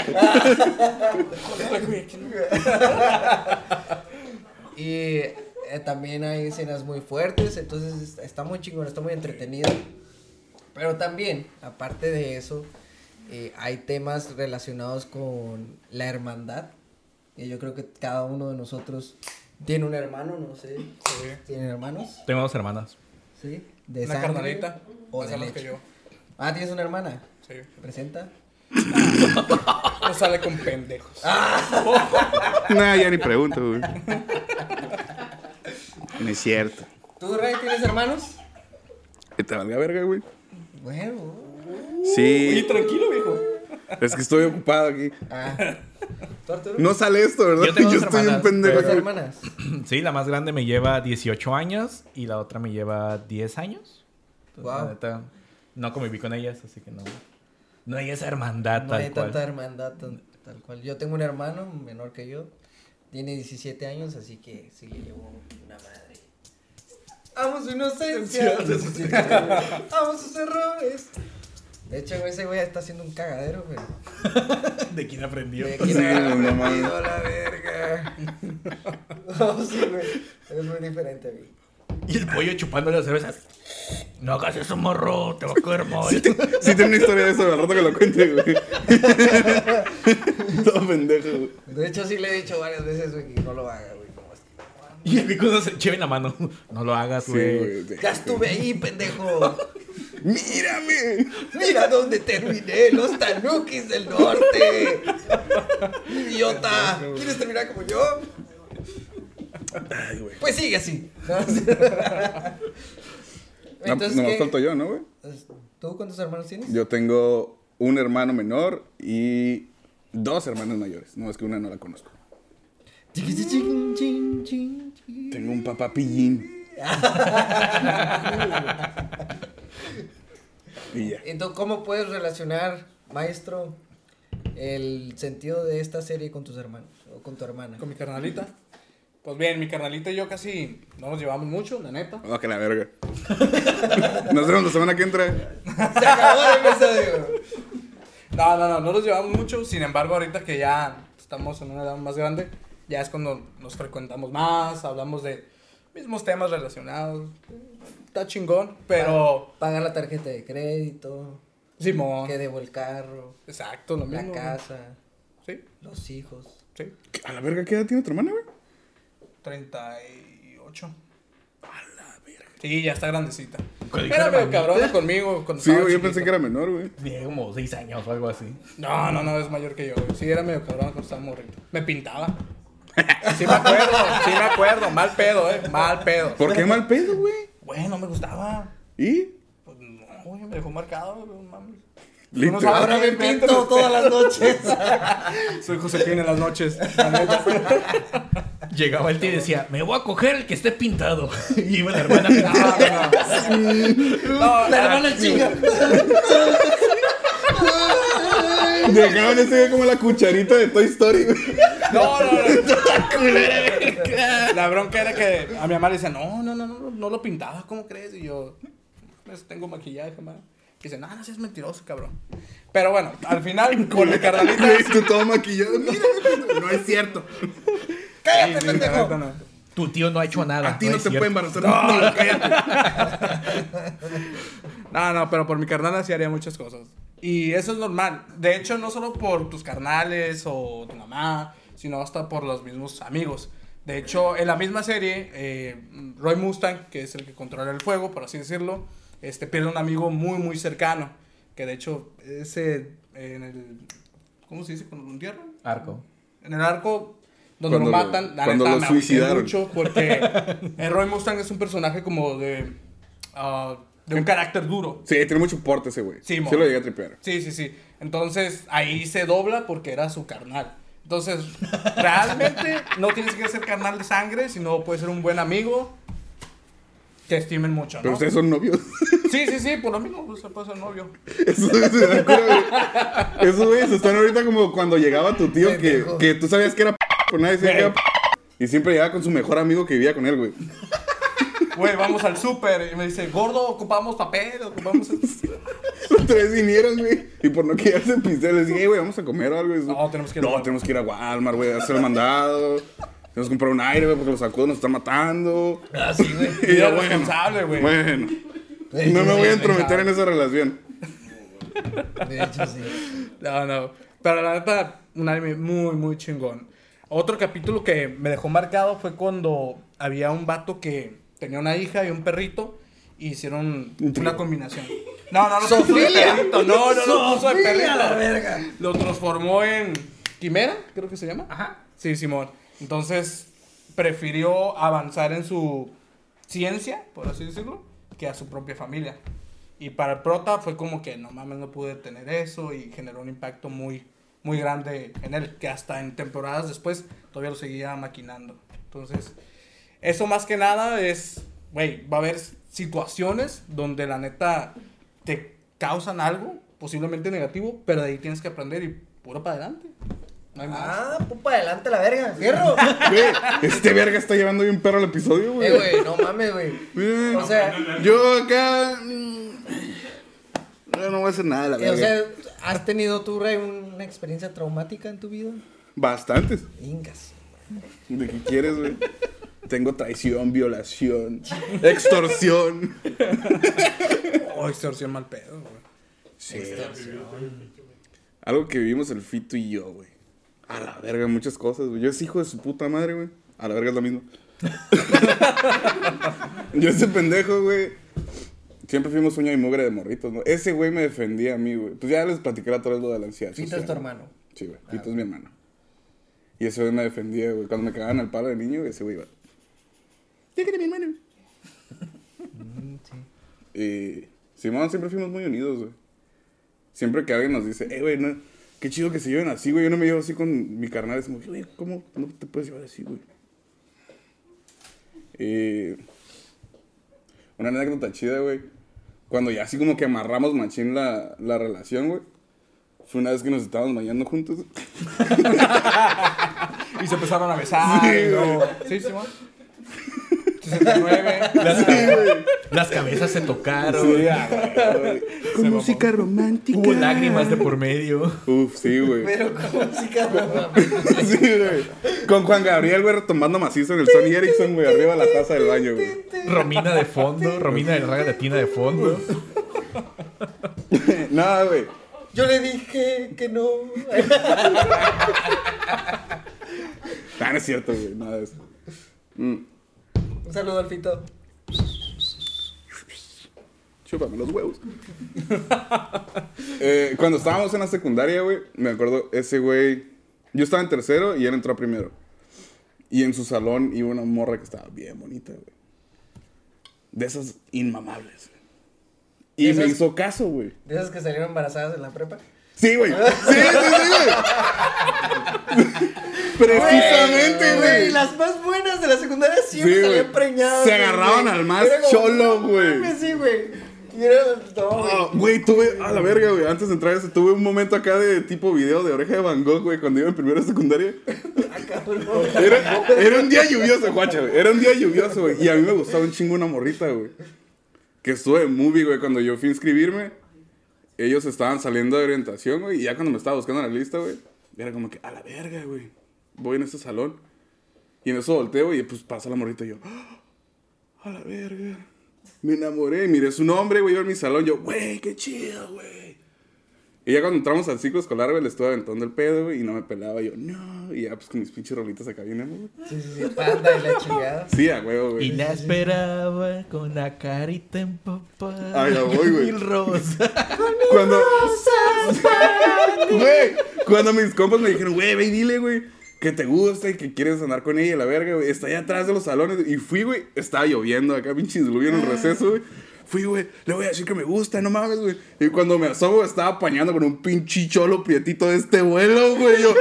Speaker 4: Y eh, también hay escenas muy fuertes, entonces está muy chingón, está muy entretenido. Pero también, aparte de eso, eh, hay temas relacionados con la hermandad. Y yo creo que cada uno de nosotros tiene un hermano, no sé.
Speaker 5: Sí.
Speaker 4: ¿Tienen hermanos?
Speaker 2: Tengo dos hermanas.
Speaker 4: Sí. De
Speaker 5: Una
Speaker 4: sangre
Speaker 5: carnalita.
Speaker 4: o
Speaker 5: Más
Speaker 4: de
Speaker 5: altas
Speaker 4: leche.
Speaker 5: que yo.
Speaker 4: Ah, ¿tienes una hermana?
Speaker 5: Sí.
Speaker 4: ¿Presenta?
Speaker 5: No sale con pendejos.
Speaker 3: Nah, ya ni pregunto, güey. No es cierto.
Speaker 4: ¿Tú, Ray, tienes hermanos?
Speaker 3: Que te valga verga, güey.
Speaker 4: Bueno.
Speaker 3: Sí.
Speaker 5: Oye, tranquilo, viejo.
Speaker 3: Es que estoy ocupado aquí.
Speaker 4: Ah. ¿Tú, Arturo?
Speaker 3: No sale esto, ¿verdad?
Speaker 2: Yo tengo dos
Speaker 3: estoy un
Speaker 2: hermanas,
Speaker 3: pendejo.
Speaker 4: ¿Tienes
Speaker 3: güey.
Speaker 4: hermanas?
Speaker 2: Sí, la más grande me lleva dieciocho años y la otra me lleva diez años. Entonces,
Speaker 4: Wow.
Speaker 2: la neta, no conviví con ellas, así que no. No hay esa hermandad
Speaker 4: No
Speaker 2: tal
Speaker 4: hay
Speaker 2: cual.
Speaker 4: tanta hermandad tan- tal cual. Yo tengo un hermano menor que yo. Tiene diecisiete años, así que sí le llevo una madre. Amo su inocencia. Amo sus errores. De hecho, ese güey está haciendo un cagadero, pero...
Speaker 2: ¿De quién aprendió?
Speaker 4: De quién
Speaker 3: Sí,
Speaker 4: habrá
Speaker 3: no
Speaker 4: aprendido
Speaker 3: mames.
Speaker 4: la verga. No, sí, güey. Es muy diferente a mí.
Speaker 2: Y el pollo chupando la cerveza. No hagas eso, morro, te va a coger mal.
Speaker 3: Sí tiene una historia de eso, al rato que lo cuente, güey. Todo pendejo, güey.
Speaker 4: De hecho, sí le he dicho varias veces, güey, que no lo haga, güey. Como es que...
Speaker 2: Y el pico no se cheve en la mano. No lo hagas,
Speaker 3: Sí,
Speaker 2: güey.
Speaker 3: güey.
Speaker 4: Ya estuve ahí, pendejo.
Speaker 3: ¡Mírame!
Speaker 4: Mira dónde terminé, los tanukis del norte. Idiota. ¿Quieres terminar como yo?
Speaker 3: Ay, güey.
Speaker 4: Pues sigue así.
Speaker 3: No,
Speaker 4: Entonces,
Speaker 3: no me
Speaker 4: ¿qué?
Speaker 3: falto yo, ¿no, güey?
Speaker 4: ¿Tú cuántos hermanos tienes?
Speaker 3: Yo tengo un hermano menor y dos hermanas mayores. No, es que una no la conozco. Tengo un papá pillín. Y ya.
Speaker 4: Entonces, ¿cómo puedes relacionar, maestro, el sentido de esta serie con tus hermanos o con tu hermana?
Speaker 5: Con mi carnalita. Pues bien, mi carnalita y yo casi no nos llevamos mucho, la neta.
Speaker 3: Oh, que la verga. Nos vemos la semana que entra.
Speaker 4: Se acabó el episodio.
Speaker 5: No, no, no, no nos llevamos mucho. Sin embargo, ahorita que ya estamos en una edad más grande, ya es cuando nos frecuentamos más, hablamos de mismos temas relacionados. Está chingón, pero...
Speaker 4: Pagar la tarjeta de crédito,
Speaker 5: Simón.
Speaker 4: que debo el carro,
Speaker 5: Exacto, lo
Speaker 4: la
Speaker 5: mismo.
Speaker 4: casa,
Speaker 5: Sí,
Speaker 4: los hijos.
Speaker 5: sí.
Speaker 3: ¿A la verga qué edad tiene tu hermana, güey?
Speaker 5: treinta y ocho. A la verga. Sí, ya está grandecita.
Speaker 2: Cuando
Speaker 5: Era
Speaker 2: dijo
Speaker 5: medio
Speaker 2: hermanita,
Speaker 5: cabrona conmigo cuando
Speaker 3: Sí,
Speaker 5: estaba
Speaker 3: güey, yo
Speaker 5: chiquito.
Speaker 3: pensé que era menor, güey.
Speaker 2: Tenía como seis años o algo así.
Speaker 5: No, no, no, es mayor que yo, güey. Sí, era medio cabrón cuando estaba morrito. Me pintaba. Sí me acuerdo, sí me acuerdo. Mal pedo, eh. Mal pedo.
Speaker 3: ¿Por qué mal pedo, güey?
Speaker 5: Güey, no me gustaba.
Speaker 3: ¿Y?
Speaker 5: Pues no, güey, me dejó marcado, güey, mames.
Speaker 3: Listo.
Speaker 5: No sabes.
Speaker 4: Ahora me pinto todas las noches.
Speaker 5: Soy Josefina en las noches. La neta.
Speaker 2: Llegaba el tío y decía, me voy a coger el que esté pintado. Y iba la hermana.
Speaker 5: No, no, no. No,
Speaker 4: La hermana chinga.
Speaker 3: Dejaban ese como la cucharita de Toy Story, güey.
Speaker 5: no, no, no. La bronca era que a mi mamá le decía, no, no, no, no, no lo pintabas, ¿cómo crees? Y yo, pues tengo maquillaje, mamá. Y dice, no, no seas mentiroso, cabrón. Pero bueno, al final, con mi carnalita.
Speaker 3: Güey, tú todo maquillado. Mira, no es cierto.
Speaker 4: Cállate,
Speaker 5: Sí, la
Speaker 4: pendejo.
Speaker 5: neta no.
Speaker 2: Tu tío no ha hecho nada.
Speaker 3: A ti no
Speaker 2: es
Speaker 3: te
Speaker 2: cierto.
Speaker 3: puede embarazar. No, cállate.
Speaker 5: No, no, pero por mi carnal sí haría muchas cosas. Y eso es normal. De hecho, no solo por tus carnales o tu mamá, sino hasta por los mismos amigos. De hecho, en la misma serie, eh, Roy Mustang, que es el que controla el fuego, por así decirlo, este, pierde un amigo muy, muy cercano. Que de hecho, ese, en el... ¿Cómo se dice? ¿Cuando lo entierran?
Speaker 2: Arco.
Speaker 5: En el arco donde
Speaker 3: Cuando
Speaker 5: lo
Speaker 3: lo-
Speaker 5: matan, la
Speaker 3: cuando
Speaker 5: neta
Speaker 3: lo
Speaker 5: me agüité
Speaker 3: suicidaron.
Speaker 5: mucho porque el Roy Mustang es un personaje como de ah, de un carácter duro.
Speaker 3: Sí, tiene mucho porte ese güey.
Speaker 5: Sí,
Speaker 3: Sí,
Speaker 5: mo.
Speaker 3: lo llegué a tripear.
Speaker 5: Sí, sí, sí. Entonces ahí se dobla porque era su carnal. Entonces, realmente no tienes que ser carnal de sangre, sino puedes ser un buen amigo que estimen mucho, ¿no?
Speaker 3: Pero ustedes son novios.
Speaker 5: Sí, sí, sí, por lo mismo pues, se puede ser novio.
Speaker 3: Eso, eso, me acuerdo, güey. Esos güeyes están ahorita como cuando llegaba tu tío que,
Speaker 4: Pendejo.
Speaker 3: que tú sabías que era p, pero nadie sabía que era p, y siempre llegaba con su mejor amigo que vivía con él, güey.
Speaker 5: güey, vamos al súper. Y me dice, gordo, ocupamos papel, ocupamos...
Speaker 3: Los tres vinieron, güey. Y por no quedarse pistear, les dije, "Hey, güey, vamos a comer o algo". Y eso,
Speaker 5: No, tenemos que ir a
Speaker 3: No,
Speaker 5: Walmart.
Speaker 3: tenemos que ir a Walmart, güey, a hacer el mandado. Tenemos que comprar un aire, güey, porque los sacudos nos están matando.
Speaker 4: Ah, sí, güey.
Speaker 3: Y yo,
Speaker 5: Eres
Speaker 3: bueno,
Speaker 5: responsable, güey.
Speaker 3: bueno.
Speaker 4: De
Speaker 3: No
Speaker 4: hecho,
Speaker 3: me
Speaker 4: sí,
Speaker 3: voy a
Speaker 4: es
Speaker 3: entrometer en
Speaker 4: pensado.
Speaker 3: esa relación.
Speaker 4: De hecho, sí.
Speaker 5: No, no. Pero la neta, un anime muy, muy chingón. Otro capítulo que me dejó marcado fue cuando había un vato que tenía una hija y un perrito y hicieron una combinación. No, no, no. puso de
Speaker 4: ¡Sofilia!
Speaker 5: perrito, No, no, no. puso de
Speaker 4: ¡Sofilia,
Speaker 5: perrito.
Speaker 4: la verga!
Speaker 5: Lo transformó en Quimera, creo que se llama.
Speaker 4: Ajá.
Speaker 5: Sí, Simón. Entonces, prefirió avanzar en su ciencia, por así decirlo, que a su propia familia. Y para el prota fue como que, no mames, no pude tener eso y generó un impacto muy, muy grande en él, que hasta en temporadas después todavía lo seguía maquinando. Entonces, eso más que nada es, güey, va a haber situaciones donde la neta te causan algo, posiblemente negativo, pero de ahí tienes que aprender y puro para adelante. No hay más.
Speaker 4: Ah, pupa adelante la verga. ¡Fierro!
Speaker 3: Güey, este verga está llevando bien perro el episodio, güey.
Speaker 4: Eh, güey, no mames, güey.
Speaker 3: Bien.
Speaker 4: O sea,
Speaker 3: Yo acá. mm, Yo no voy a hacer nada, la
Speaker 4: eh, o
Speaker 3: verga.
Speaker 4: sea, ¿has tenido tú, Ray, una experiencia traumática en tu vida?
Speaker 3: Bastantes.
Speaker 4: Ingas.
Speaker 3: ¿De qué quieres, güey? Tengo traición, violación, extorsión.
Speaker 5: Oh, extorsión mal pedo, güey.
Speaker 3: Sí. Algo que vivimos el Fito y yo, güey. A la verga, muchas cosas, güey. Yo es hijo de su puta madre, güey. A la verga es lo mismo. Yo ese pendejo, güey. Siempre fuimos uña y mugre de morritos, ¿no? Ese güey me defendía a mí, güey. Pues ya les platiqué otra vez lo de la ansiedad.
Speaker 4: Fito
Speaker 3: social,
Speaker 4: es tu
Speaker 3: ¿no?
Speaker 4: hermano.
Speaker 3: Sí, güey. Fito es mi hermano. Y ese güey me defendía, güey. Cuando me cagaban al palo de niño, ese güey iba. Déjate mi hermano. Y Simón, siempre fuimos muy unidos, güey. Siempre que alguien nos dice, eh, güey, no, qué chido que se lleven así, güey. Yo no me llevo así con mi carnal. Es como, güey, ¿cómo no te puedes llevar así, güey? Y una anécdota chida, güey. Cuando ya así como que amarramos machín la, la relación, güey. Fue una vez que nos estábamos bañando juntos.
Speaker 5: Y se empezaron a besar.
Speaker 3: Sí,
Speaker 5: y luego- Sí, Simón. sesenta y nueve.
Speaker 2: Las,
Speaker 3: Sí, güey.
Speaker 2: las cabezas se tocaron.
Speaker 3: Sí, ah, güey. Con música romántica.
Speaker 2: Hubo lágrimas de por medio.
Speaker 3: Uf, sí, güey.
Speaker 4: Pero con música, no mames.
Speaker 3: Sí, güey. Con Juan Gabriel, güey, retomando macizo en el Sony Ericsson, güey, arriba de la taza del baño, güey.
Speaker 2: Romina de fondo. Romina del Raga Latina de fondo.
Speaker 3: Nada, güey.
Speaker 4: Yo le dije que no.
Speaker 3: Ah, no es cierto, güey, nada de eso. Mm.
Speaker 4: Un saludo al Fito.
Speaker 3: Chúpame los huevos. eh, cuando estábamos en la secundaria, güey, me acuerdo, ese güey. Yo estaba en tercero y él entró primero. Y en su salón iba una morra que estaba bien bonita, güey. De esas inmamables, güey. Y
Speaker 4: ¿Esas?
Speaker 3: me hizo caso, güey.
Speaker 4: De esas que salieron embarazadas en la prepa.
Speaker 3: Sí, güey. Sí, sí, sí, güey. Precisamente, güey.
Speaker 4: Las más buenas de la secundaria siempre
Speaker 3: Sí, güey.
Speaker 4: salían preñadas.
Speaker 3: Se
Speaker 4: güey.
Speaker 3: agarraban al más
Speaker 4: Era como,
Speaker 3: cholo,
Speaker 4: no
Speaker 3: güey.
Speaker 4: mames, Sí, güey. Y era, no, güey.
Speaker 3: Ah, güey, tuve, a la verga, güey, antes de entrar a eso, tuve un momento acá de tipo video de Oreja de Van Gogh, güey, cuando iba en primera secundaria.
Speaker 4: Ah, cabrón.
Speaker 3: Era, era un día lluvioso, guacha, güey, era un día lluvioso, güey, y a mí me gustaba un chingo una morrita, güey. Que estuvo en movie, güey, cuando yo fui a inscribirme, ellos estaban saliendo de orientación, güey, y ya cuando me estaba buscando en la lista, güey, era como que, a la verga, güey, voy en este salón. Y en eso volteo, y pues pasa la morrita y yo, ¡ah! A la verga. Me enamoré, miré su nombre, güey, iba en mi salón, yo, güey, qué chido, güey. Y ya cuando entramos al ciclo escolar, güey, le estuve aventando el pedo, güey, y no me pelaba, yo, no. Y ya, pues, con mis pinches rolitas acá viene, güey.
Speaker 4: Sí, sí, sí. Panda y la chingada.
Speaker 3: Sí, a huevo, güey.
Speaker 2: Y la esperaba con la carita empapada.
Speaker 3: Ay, ya voy, güey.
Speaker 2: Mil rosas.
Speaker 3: Cuando... Güey, cuando mis compas me dijeron, güey, ve y dile, güey, que te gusta y que quieres andar con ella, la verga, güey. Está allá atrás de los salones. Y fui, güey, estaba lloviendo acá, pinche diluvio en el receso, güey. Fui, güey, le voy a decir que me gusta, no mames, güey. Y cuando me asomo, estaba apañando con un pinche cholo prietito de este vuelo, güey. Yo,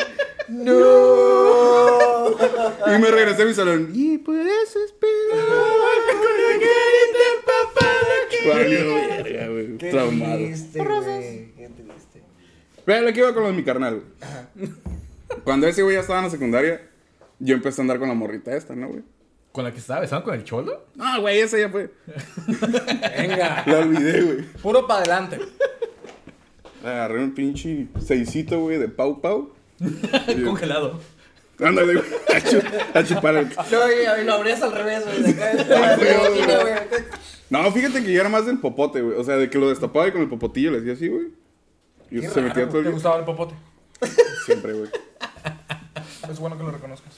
Speaker 3: ¡no! Y me regresé a mi salón. Y por eso esperaba con la carita empapada. Valió verga, güey.
Speaker 4: Qué
Speaker 3: Traumado.
Speaker 4: triste, güey. Qué triste.
Speaker 3: Pero lo que iba con lo de mi carnal, güey. Cuando ese güey ya estaba en la secundaria, yo empecé a andar con la morrita esta, ¿no, güey?
Speaker 2: ¿Con la que estaba besando con el cholo?
Speaker 3: Ah, güey, esa ya fue.
Speaker 5: Venga.
Speaker 3: La olvidé, güey.
Speaker 5: Puro para adelante.
Speaker 3: Agarré un pinche seisito, güey, de Pau Pau.
Speaker 2: Congelado.
Speaker 3: Ándale, güey. A, chu- a chupar el...
Speaker 4: No, y, y lo abrías al revés, güey. de acá, de la esquina, güey.
Speaker 3: No, fíjate que yo era más del popote, güey. O sea, de que lo destapaba y con el popotillo le hacía así, güey. Y
Speaker 4: Qué
Speaker 3: se metía
Speaker 4: raro,
Speaker 3: todo
Speaker 5: ¿Te
Speaker 3: el...
Speaker 5: gustaba el popote?
Speaker 3: Siempre, güey.
Speaker 5: Es bueno que lo reconozcas.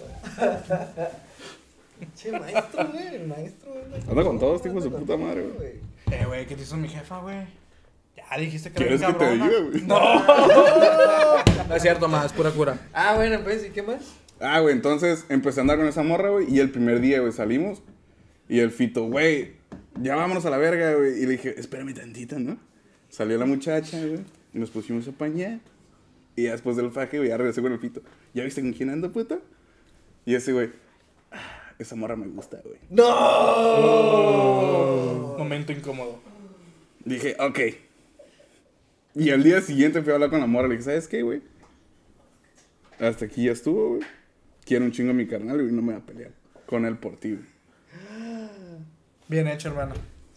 Speaker 4: Che, maestro, güey. El maestro, güey.
Speaker 3: Anda con todos, hijos de
Speaker 4: Anda con
Speaker 3: puta
Speaker 4: todo,
Speaker 3: madre, güey.
Speaker 5: Eh, güey, ¿qué te hizo mi jefa, güey? Ya dijiste que era
Speaker 3: ¿Quieres que
Speaker 5: bien
Speaker 3: te
Speaker 5: cabrona.
Speaker 3: diga, güey?
Speaker 5: No. No es cierto, más, pura cura.
Speaker 4: Ah, bueno, pues, ¿y qué más?
Speaker 3: Ah, güey, entonces empecé a andar con esa morra, güey. Y el primer día, güey, salimos. Y el Fito, güey, ya vámonos a la verga, güey. Y le dije, espérame tantito, ¿no? Salió la muchacha, güey. Y nos pusimos a pañar. Y ya después del faje, güey, ya regresé con el Fito. ¿Ya viste con quién anda, puta? Y ese, güey, "Ah, esa morra me gusta, güey.
Speaker 4: ¡No!
Speaker 5: Momento incómodo.
Speaker 3: Dije, ok. Y al día siguiente fui a hablar con la morra. Le dije, ¿sabes qué, güey? Hasta aquí ya estuvo, güey. Quiero un chingo a mi carnal, güey, no me va a pelear con él por ti, güey.
Speaker 5: Bien hecho, hermano.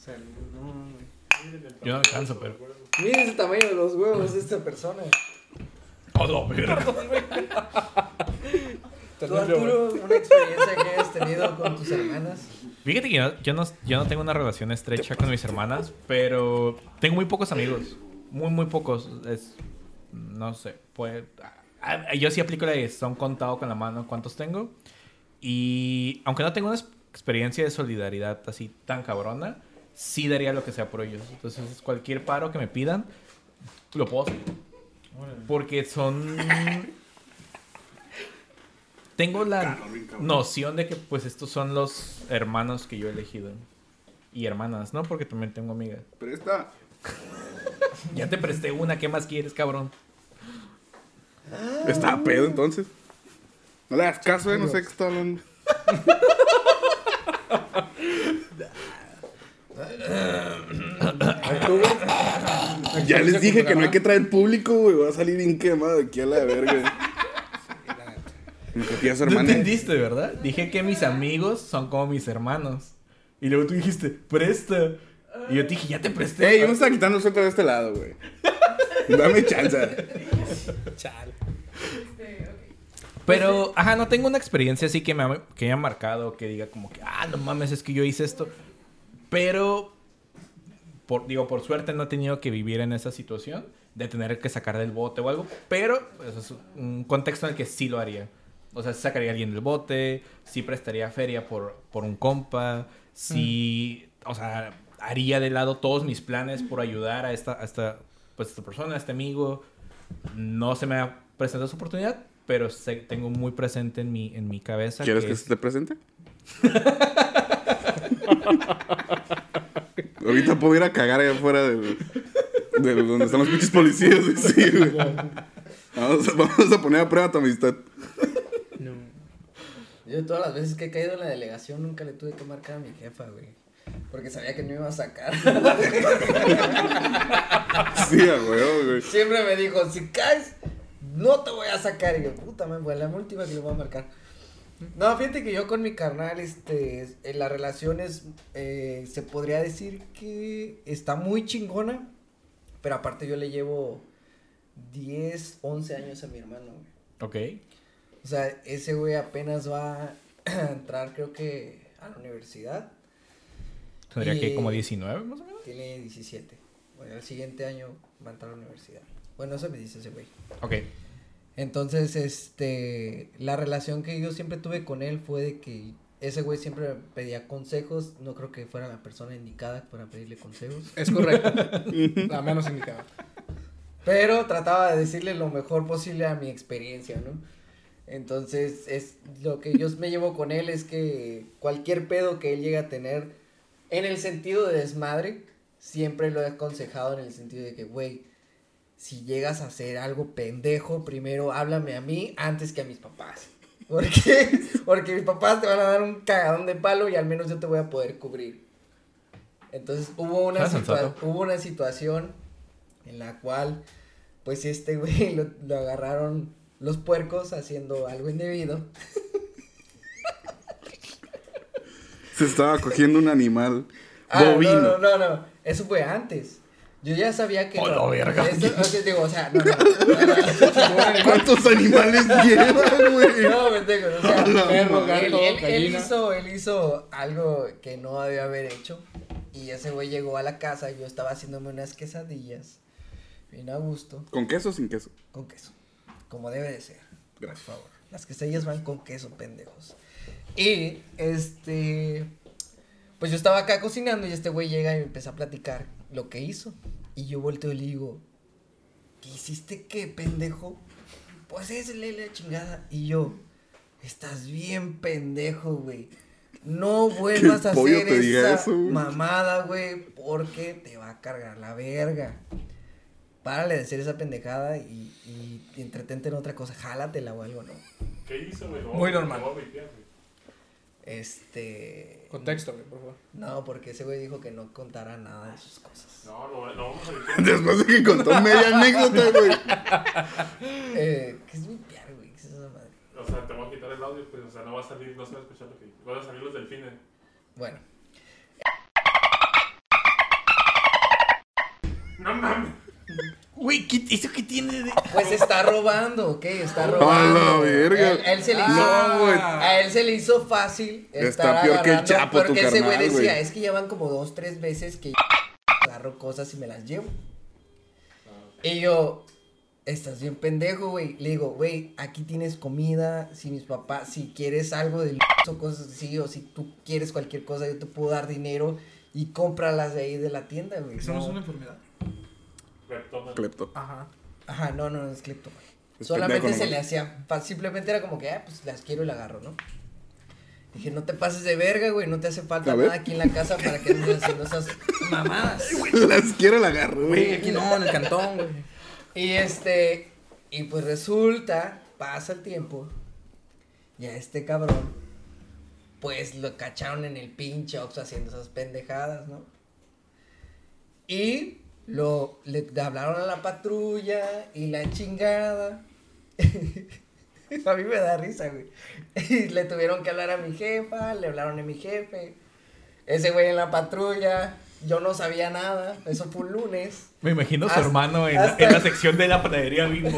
Speaker 2: Yo no alcanzo, pero...
Speaker 4: Mira ese tamaño de los huevos de esta persona.
Speaker 2: ¡Oh, no, verga!
Speaker 4: Tú, Arturo, una experiencia que hayas tenido con tus hermanas.
Speaker 2: Fíjate que yo, yo no, yo no tengo una relación estrecha con mis hermanas, pero tengo muy pocos amigos. Muy, muy pocos. Es, no sé, pues... ah, Yo sí aplico la de son contado con la mano cuántos tengo. Y aunque no tengo una es- experiencia de solidaridad así tan cabrona, sí daría lo que sea por ellos. Entonces, cualquier paro que me pidan, lo puedo hacer. Porque son... Tengo la noción de que pues estos son los hermanos que yo he elegido. Y hermanas, ¿no? Porque también tengo amigas.
Speaker 3: Pero esta...
Speaker 2: Ya te presté una, ¿qué más quieres, cabrón?
Speaker 3: Estaba pedo, entonces. No le hagas caso, eh, no sé qué está hablando. Ya les dije que no hay que traer público, güey. Va a salir bien quemado aquí a la verga. Mi tía su
Speaker 2: ¿No
Speaker 3: hermana.
Speaker 2: entendiste, verdad? Dije que mis amigos son como mis hermanos. Y luego tú dijiste, presta. Y yo te dije, ya te presté.
Speaker 3: Ey, yo me estaba quitando el suelto de este lado, güey. Dame chance.
Speaker 5: Chale.
Speaker 2: Pero, ajá, no tengo una experiencia así que me, ha- que haya marcado, que diga como que, ah, no mames, es que yo hice esto. Pero, por, digo, por suerte no he tenido que vivir en esa situación de tener que sacar del bote o algo. Pero, eso es un contexto en el que sí lo haría. O sea, sí sacaría a alguien del bote, sí prestaría feria por, por un compa, sí, o sea, haría de lado todos mis planes por ayudar a esta, a esta, pues, esta persona, a este amigo. No se me ha presentado esa oportunidad, pero sé, tengo muy presente en mi, en mi cabeza.
Speaker 3: ¿Quieres que
Speaker 2: es-
Speaker 3: se te presente? Ahorita puedo ir a cagar allá afuera de, de donde están los pinches policías, güey. Sí, güey. Vamos, a- vamos a poner a prueba tu amistad.
Speaker 5: No.
Speaker 4: Yo todas las veces que he caído en la delegación nunca le tuve que marcar a mi jefa, güey. Porque sabía que no iba a sacar.
Speaker 3: Sí, a huevo, güey.
Speaker 4: Siempre me dijo, si caes, no te voy a sacar. Y yo, puta, man, fue la última que le voy a marcar. No, fíjate que yo con mi carnal, este, en las relaciones, eh, se podría decir que está muy chingona. Pero aparte yo le llevo diez, once años a mi hermano, güey.
Speaker 2: Ok.
Speaker 4: O sea, ese güey apenas va a entrar, creo que, a la universidad.
Speaker 2: Tendría
Speaker 4: Y-
Speaker 2: que como diecinueve, más o menos.
Speaker 4: Tiene diecisiete. Bueno, el siguiente año va a entrar a la universidad. Bueno, eso me dice ese güey.
Speaker 2: Ok.
Speaker 4: Entonces, este, la relación que yo siempre tuve con él fue de que ese güey siempre me pedía consejos. No creo que fuera la persona indicada para pedirle consejos.
Speaker 5: Es correcto. La menos indicada.
Speaker 4: Pero trataba de decirle lo mejor posible a mi experiencia, ¿no? Entonces, es lo que yo me llevo con él es que cualquier pedo que él llegue a tener, en el sentido de desmadre, siempre lo he aconsejado en el sentido de que, güey, si llegas a hacer algo pendejo, primero háblame a mí antes que a mis papás. ¿Por qué? Porque mis papás te van a dar un cagadón de palo y al menos yo te voy a poder cubrir. Entonces, hubo una,
Speaker 2: Ah,
Speaker 4: situa-
Speaker 2: sensato.
Speaker 4: hubo una situación en la cual, pues, este güey lo, lo agarraron los puercos haciendo algo indebido.
Speaker 3: Se estaba cogiendo un animal
Speaker 4: Ah,
Speaker 3: bovino.
Speaker 4: no, no, no, no. Eso fue antes. Yo ya sabía que.
Speaker 2: Oh,
Speaker 4: no.
Speaker 2: la verga.
Speaker 4: Eso, o sea, digo, o sea, no, no. no,
Speaker 3: ¿Cuántos animales llevan, güey?
Speaker 4: No, pendejo, o sea,
Speaker 3: La
Speaker 5: perro,
Speaker 3: madre.
Speaker 4: él,
Speaker 5: gato,
Speaker 4: él- él
Speaker 5: gallina.
Speaker 4: hizo, él hizo algo que no debía haber hecho. Y ese güey llegó a la casa, yo estaba haciéndome unas quesadillas. Bien a gusto,
Speaker 3: ¿Con queso o sin queso?
Speaker 4: con queso. Como debe de ser.
Speaker 3: Gracias.
Speaker 4: Por favor. Las quesadillas van con queso, pendejos. Y, este... Pues yo estaba acá cocinando y este güey llega y me empieza a platicar lo que hizo. Y yo volteo y le digo, ¿qué hiciste qué, pendejo? Pues es la chingada. Y yo, estás bien pendejo, güey. No vuelvas
Speaker 3: Que
Speaker 4: a
Speaker 3: el pollo
Speaker 4: hacer
Speaker 3: te diga
Speaker 4: esa
Speaker 3: eso, güey.
Speaker 4: mamada, güey, porque te va a cargar la verga. Párale de hacer esa pendejada y, y, y entretente en otra cosa. Jálatela o algo, ¿no?
Speaker 1: ¿Qué hizo, güey?
Speaker 5: Muy normal.
Speaker 1: Te voy a golpear, güey.
Speaker 4: Este...
Speaker 5: Contexto, güey, por favor.
Speaker 4: No, porque ese güey dijo que no contara nada de sus cosas.
Speaker 1: No, no, no vamos a limpiar.
Speaker 3: Después de que contó media anécdota, güey.
Speaker 4: Eh, ¿qué es limpiar, güey? ¿Qué es esa madre?
Speaker 1: O sea, te voy a quitar el audio, pues, o sea, no va a salir, no se va a escuchar lo que dice. Van a salir los delfines.
Speaker 4: Bueno,
Speaker 1: No mames.
Speaker 2: Güey, ¿qué, ¿eso qué tiene de...?
Speaker 4: pues está robando, ¿ok? Está
Speaker 3: A
Speaker 4: robando.
Speaker 3: la verga.
Speaker 4: Él, él se le hizo...
Speaker 3: No, güey.
Speaker 4: A él se le hizo fácil
Speaker 3: Está
Speaker 4: estar
Speaker 3: peor que el
Speaker 4: agarrando,
Speaker 3: Chapo, tu
Speaker 4: porque ese güey
Speaker 3: carnal,
Speaker 4: decía,
Speaker 3: güey.
Speaker 4: es que ya van como dos, tres veces que agarro cosas y me las llevo. Y yo, estás bien pendejo, güey. Le digo, güey, aquí tienes comida, si mis papás, si quieres algo de o cosas así, o si tú quieres cualquier cosa, yo te puedo dar dinero y cómpralas de ahí de la tienda, güey.
Speaker 5: ¿Eso no es
Speaker 4: No.
Speaker 5: una enfermedad?
Speaker 1: Cleptómano.
Speaker 3: Clepto.
Speaker 5: Ajá.
Speaker 4: Ajá, no, no, no es cleptómano.
Speaker 3: Es
Speaker 4: Solamente
Speaker 3: pendejo
Speaker 4: se
Speaker 3: nomás.
Speaker 4: le hacía, fa- simplemente era como que, ah, pues las quiero y la agarro, ¿no? Dije, no te pases de verga, güey, no te hace falta
Speaker 3: A ver.
Speaker 4: nada aquí en la casa para que andes haciendo esas mamadas.
Speaker 3: Las quiero, la agarro,
Speaker 5: Güey,
Speaker 3: güey.
Speaker 5: aquí no, en el cantón, güey.
Speaker 4: Y este, y pues resulta, pasa el tiempo, y a este cabrón, pues lo cacharon en el pinche Oxxo haciendo esas pendejadas, ¿no? Y lo, le hablaron a la patrulla y la chingada. A mí me da risa, güey. Y le tuvieron que hablar a mi jefa, le hablaron a mi jefe. Ese güey en la patrulla, yo no sabía nada, eso fue un lunes.
Speaker 2: Me imagino a su
Speaker 4: Hasta-
Speaker 2: hermano en la,
Speaker 4: hasta-
Speaker 2: en la sección de la panadería Bimbo.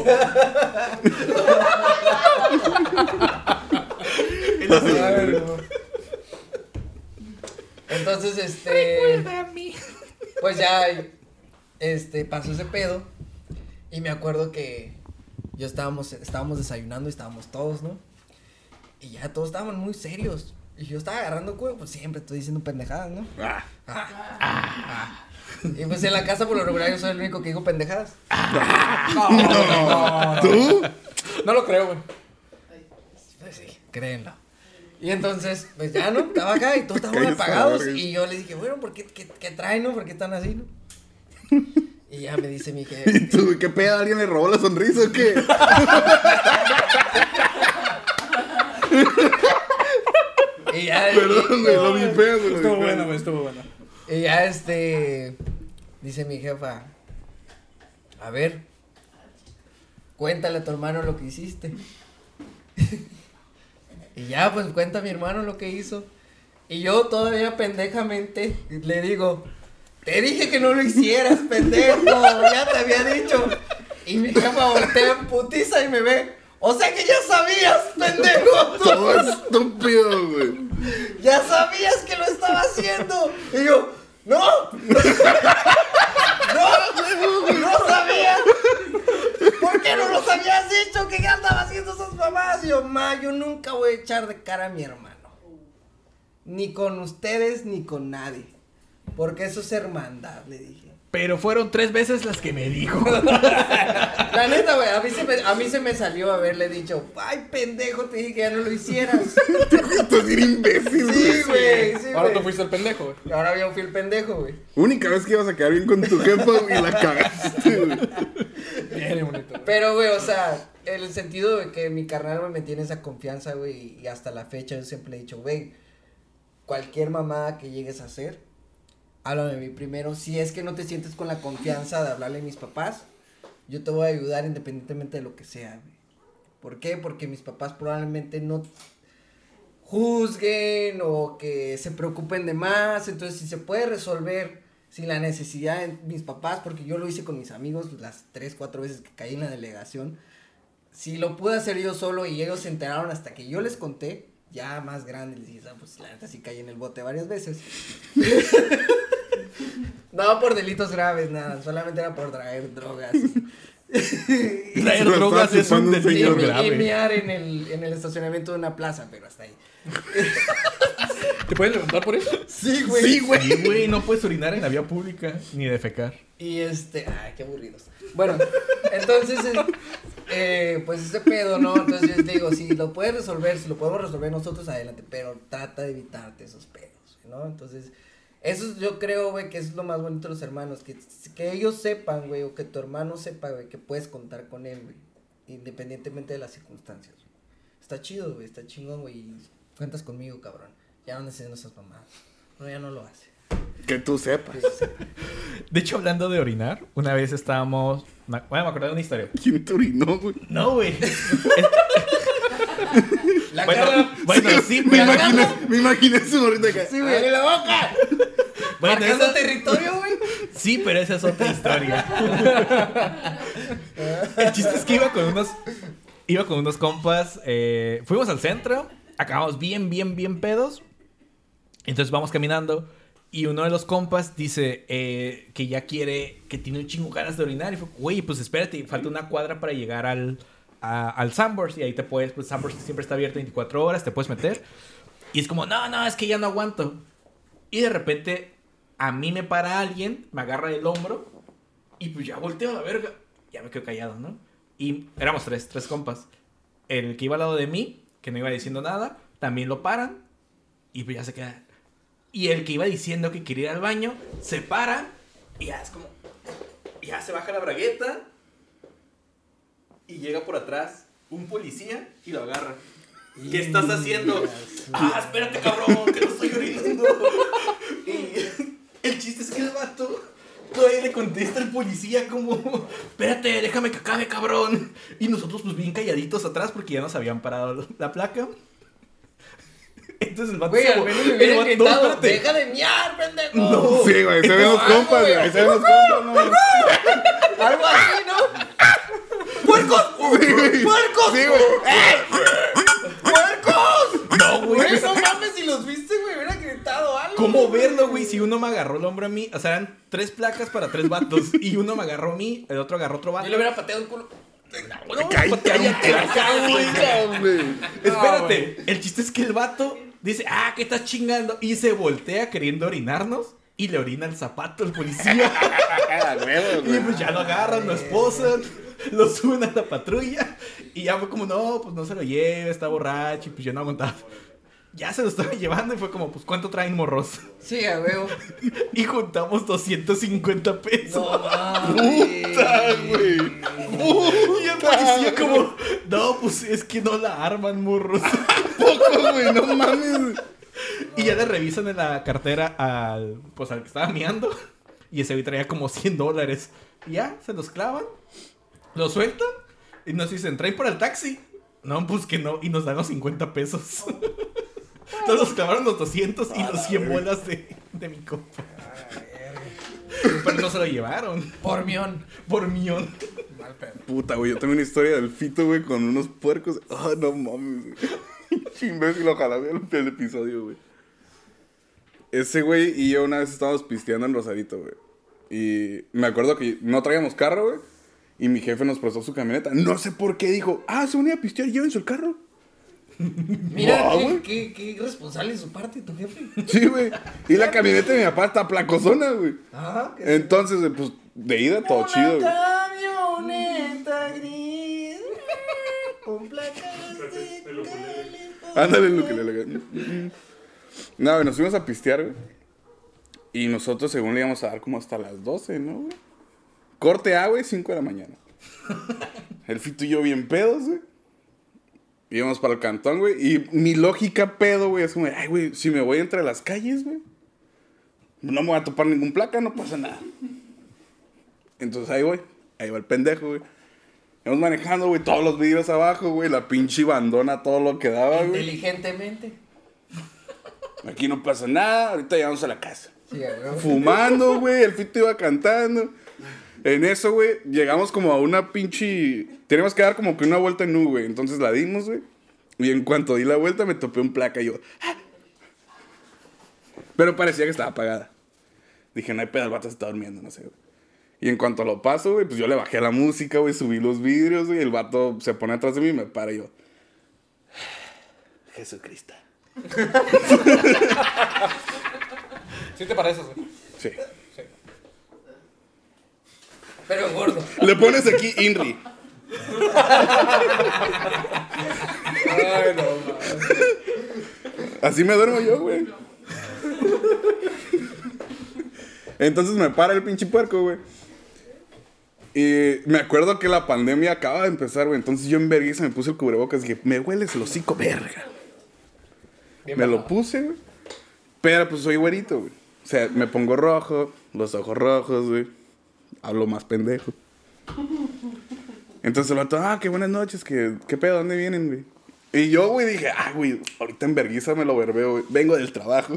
Speaker 2: En la sección-
Speaker 4: Ay, no. Entonces, este, pues ya, este, pasó ese pedo. Y me acuerdo que yo estábamos, estábamos desayunando y estábamos todos, ¿no? Y ya todos estaban muy serios. Y yo estaba agarrando culo, pues siempre estoy diciendo pendejadas, ¿no?
Speaker 3: Ah,
Speaker 4: Y pues en la casa por lo regular yo soy el único que digo pendejadas.
Speaker 5: No, no, no.
Speaker 3: ¿tú?
Speaker 5: No lo creo, güey.
Speaker 4: Pues sí, créenlo. Y entonces, pues ya, ¿no? Estaba acá y todos estábamos
Speaker 3: Cállate,
Speaker 4: apagados.
Speaker 3: verga.
Speaker 4: Y yo le dije, bueno, ¿por qué, qué, qué traen, no? ¿Por qué están así, no? Y ya me dice mi jefe.
Speaker 3: ¿Y tú, güey, qué pedo? ¿Alguien le robó la sonrisa o qué?
Speaker 4: Y ya,
Speaker 3: Perdón, güey, lo vi pedo, güey. lo
Speaker 5: Estuvo
Speaker 3: vi
Speaker 5: bueno,
Speaker 3: pedo.
Speaker 5: güey, estuvo bueno.
Speaker 4: y ya este, dice mi jefa, a ver, cuéntale a tu hermano lo que hiciste. Y ya, pues cuenta a mi hermano lo que hizo. Y yo todavía pendejamente le digo, te dije que no lo hicieras, pendejo, ya te había dicho. Y mi jefa voltea en putiza y me ve, o sea que ya sabías, pendejo.
Speaker 3: Todo estúpido, güey.
Speaker 4: Ya sabías que lo estaba haciendo. Y yo, no. No, no sabía. ¿Por qué no los habías dicho que ya andaba haciendo esas mamadas? Y yo, ma, yo nunca voy a echar de cara a mi hermano. Ni con ustedes, ni con nadie. Porque eso es hermandad, le dije.
Speaker 2: Pero fueron tres veces las que me dijo.
Speaker 4: La neta, güey, a mí se me, a mí se me salió haberle dicho, ay, pendejo, te dije que ya no lo hicieras.
Speaker 3: Estás bien imbécil,
Speaker 4: Sí,
Speaker 3: güey.
Speaker 4: güey, sí,
Speaker 5: Ahora tú
Speaker 4: güey.
Speaker 5: fuiste el pendejo, güey.
Speaker 4: Y ahora yo fui el pendejo, güey.
Speaker 3: Única vez que ibas a quedar bien con tu jefa, güey, y la cagaste, güey.
Speaker 5: Bien bonito, güey.
Speaker 4: Pero, güey, o sea, el sentido de que mi carnal, güey, me tiene esa confianza, güey, y hasta la fecha yo siempre le he dicho, güey, cualquier mamada que llegues a hacer, háblame de mí primero. Si es que no te sientes con la confianza de hablarle a mis papás, yo te voy a ayudar independientemente de lo que sea, güey. ¿Por qué? Porque mis papás probablemente no... juzguen o que se preocupen de más. Entonces, si se puede resolver sin la necesidad de mis papás, porque yo lo hice con mis amigos las tres, cuatro veces que caí en la delegación. Si lo pude hacer yo solo y ellos se enteraron hasta que yo les conté, ya más grande, les dije, ah, pues la neta sí caí en el bote varias veces. No por delitos graves, nada, solamente era por traer drogas.
Speaker 2: Traer drogas es un
Speaker 4: Y,
Speaker 2: delito
Speaker 4: mi- y
Speaker 2: grave.
Speaker 4: mear en el, en el estacionamiento de una plaza, pero hasta ahí.
Speaker 5: ¿Te puedes levantar por eso?
Speaker 4: Sí, güey.
Speaker 2: Sí, güey. Sí, güey, no puedes orinar en la vía pública ni defecar.
Speaker 4: Y este, ay, qué aburridos. Bueno, entonces, eh, eh, pues ese pedo, ¿no? Entonces yo digo, si lo puedes resolver, si lo podemos resolver nosotros, adelante, pero trata de evitarte esos pedos, ¿no? Entonces, eso es- yo creo, güey, que eso es lo más bonito de los hermanos, que, que ellos sepan, güey, o que tu hermano sepa, güey, que puedes contar con él, güey, independientemente de las circunstancias, güey. Está chido, güey, está chingón, güey, y cuentas conmigo, cabrón. Ya no necesitas esas mamadas. No, ya no lo hace.
Speaker 3: Que tú sepas.
Speaker 2: De hecho, hablando de orinar, una vez estábamos... me- Bueno, me acordé de una historia.
Speaker 3: ¿Quién te orinó, güey?
Speaker 2: No, güey.
Speaker 4: La
Speaker 2: Bueno,
Speaker 4: cara,
Speaker 2: bueno, sí,
Speaker 3: Me
Speaker 2: pero...
Speaker 3: imaginé, me imaginé su ahorita acá.
Speaker 4: sí, güey, la boca.
Speaker 2: Bueno,
Speaker 4: Marcando
Speaker 2: esa-
Speaker 4: territorio, güey.
Speaker 2: Sí, pero esa es otra historia. El chiste es que iba con unos... Iba con unos compas. eh, fuimos al centro. Acabamos bien, bien, bien pedos. Entonces vamos caminando. Y uno de los compas dice eh, que ya quiere... Que tiene un chingo ganas de orinar. Y fue, güey, pues espérate. Falta una cuadra para llegar al... a- al Sambors. Y ahí te puedes... Pues Sambors siempre está abierto veinticuatro horas. Te puedes meter. Y es como, no, no, es que ya no aguanto. Y de repente... A mí me para alguien, me agarra del hombro y pues ya volteo a la verga. Ya me quedo callado, ¿no? Y éramos tres, tres compas. El que iba al lado de mí, que no iba diciendo nada, también lo paran y pues ya se queda. Y el que iba diciendo que quería ir al baño, se para y ya es como... Ya se baja la bragueta y llega por atrás un policía y lo agarra. ¿Qué estás haciendo? Ah, espérate, cabrón, que no estoy orinando. Y el chiste es que el vato todavía le contesta al policía como, espérate, déjame que acabe, cabrón. Y nosotros pues bien calladitos atrás porque ya nos habían parado la placa. Entonces el vato
Speaker 4: Güey,
Speaker 2: se-
Speaker 4: al menos me
Speaker 2: el
Speaker 4: hubieran
Speaker 2: vato-
Speaker 4: gritado,
Speaker 2: no, espérate.
Speaker 4: deja de miar, pendejo.
Speaker 2: No.
Speaker 3: Sí, güey, se ven los
Speaker 4: Algo,
Speaker 3: compas,
Speaker 4: güey.
Speaker 3: güey. Se ven los compas, no.
Speaker 4: Algo así, ¿no? ¡Puercos!
Speaker 3: Sí, güey.
Speaker 4: ¡Puercos!
Speaker 3: Sí, güey.
Speaker 4: ¡Puercos!
Speaker 2: No, güey.
Speaker 4: Güey, no mames, si los viste, güey, hubiera gritado algo.
Speaker 2: ¿Cómo verlo, güey? Si uno me agarró el hombro a mí, o sea, eran tres placas para tres vatos. Y uno me agarró a mí, el otro agarró a otro vato.
Speaker 4: Yo le hubiera pateado el culo.
Speaker 2: No,
Speaker 3: Cállate,
Speaker 2: cállate,
Speaker 3: cállate, güey.
Speaker 2: Espérate, el chiste es que el vato dice, ah, ¿qué estás chingando? Y se voltea queriendo orinarnos y le orina el zapato al policía.
Speaker 3: Ah, huevo,
Speaker 2: Y
Speaker 3: güey.
Speaker 2: pues ya lo agarran, lo esposan, lo suben a la patrulla. Y ya fue como, no, pues no se lo lleve, está borracho. Y pues yo no aguantaba. Ya se lo estaba llevando y fue como, pues ¿cuánto traen, morros?
Speaker 4: Sí, a huevo.
Speaker 2: Y juntamos doscientos cincuenta pesos.
Speaker 4: No mames.
Speaker 3: Puta, güey.
Speaker 2: Y el policía como, no, pues es que no la arman, morros.
Speaker 3: Poco, güey, no mames.
Speaker 2: Y ya le revisan en la cartera al, pues al que estaba meando. Y ese güey traía como cien dólares. Y ya, se los clavan, lo sueltan y nos dicen, ¿traen para el taxi? No, pues que no. Y nos dan los cincuenta pesos. Entonces nos clavaron los doscientos y los cien bolas de, de mi compa. Pero no se lo llevaron.
Speaker 4: Por mión.
Speaker 2: Por millón.
Speaker 5: Mal pedo.
Speaker 3: Puta, güey, yo tengo una historia del Fito, güey, con unos puercos. Ah, no mames. Imbécil, ojalá vea el, el episodio, güey. Ese güey y yo una vez estábamos pisteando en Rosarito, güey. Y me acuerdo que no traíamos carro, güey. Y mi jefe nos prestó su camioneta. No sé por qué dijo, ah, se van a ir a pistear, llévense el carro.
Speaker 4: Mira,
Speaker 3: No,
Speaker 4: qué,
Speaker 3: güey.
Speaker 4: qué, qué irresponsable de su parte, tu jefe.
Speaker 3: Sí, güey. Y la camioneta de mi papá está placozona, güey.
Speaker 4: Ajá. que-
Speaker 3: Entonces, eh, pues, de ida todo chido, güey.
Speaker 4: Camioneta gris con placas de
Speaker 1: El ukulele.
Speaker 4: California.
Speaker 3: Ándale lo que le le- No, güey, nos fuimos a pistear, güey. Y nosotros, según le íbamos a dar como hasta las doce, ¿no, güey? Corte A, güey, cinco de la mañana. El Fito y yo bien pedos, güey. Íbamos para el cantón, güey. Y mi lógica pedo, güey, es como, ay, güey, si me voy entre las calles, güey, no me voy a topar ningún placa, no pasa nada. Entonces ahí voy. Ahí va el pendejo, güey. Vamos manejando, güey, todos los vidrios abajo, güey. La pinche bandona, todo lo que daba, güey.
Speaker 4: Inteligentemente.
Speaker 3: aquí no pasa nada, ahorita llegamos a la casa.
Speaker 4: Sí, güey.
Speaker 3: Fumando, güey, el Fito iba cantando. En eso, güey, llegamos como a una pinche... Teníamos que dar como que una vuelta en U, güey. Entonces la dimos, güey. Y en cuanto di la vuelta me topé un placa y yo... ¡Ah! Pero parecía que estaba apagada. Dije, no hay pedo, el vato se está durmiendo, no sé, güey. Y en cuanto lo paso, güey, pues yo le bajé la música, güey, subí los vidrios, güey. El vato se pone atrás de mí y me para y yo... Jesucristo.
Speaker 5: ¿Sí te pareces, güey?
Speaker 3: Sí.
Speaker 5: Sí.
Speaker 4: Pero gordo.
Speaker 3: Le pones aquí Inri.
Speaker 5: Ay, no, man.
Speaker 3: Así me duermo yo, güey. Entonces me para el pinche puerco, güey. Y me acuerdo que la pandemia acaba de empezar, güey. Entonces yo en vergüenza me puse el cubrebocas y dije, me hueles el hocico, verga.
Speaker 5: Bien
Speaker 3: Me lo
Speaker 5: bajado.
Speaker 3: puse, güey. Pero pues soy güerito, güey. O sea, me pongo rojo, los ojos rojos, güey. Hablo más pendejo. Entonces el vato, ah, qué buenas noches, ¿qué, qué pedo? ¿Dónde vienen, güey? Y yo, güey, dije, ah, güey, ahorita en vergüenza me lo verbeo, güey. Vengo del trabajo.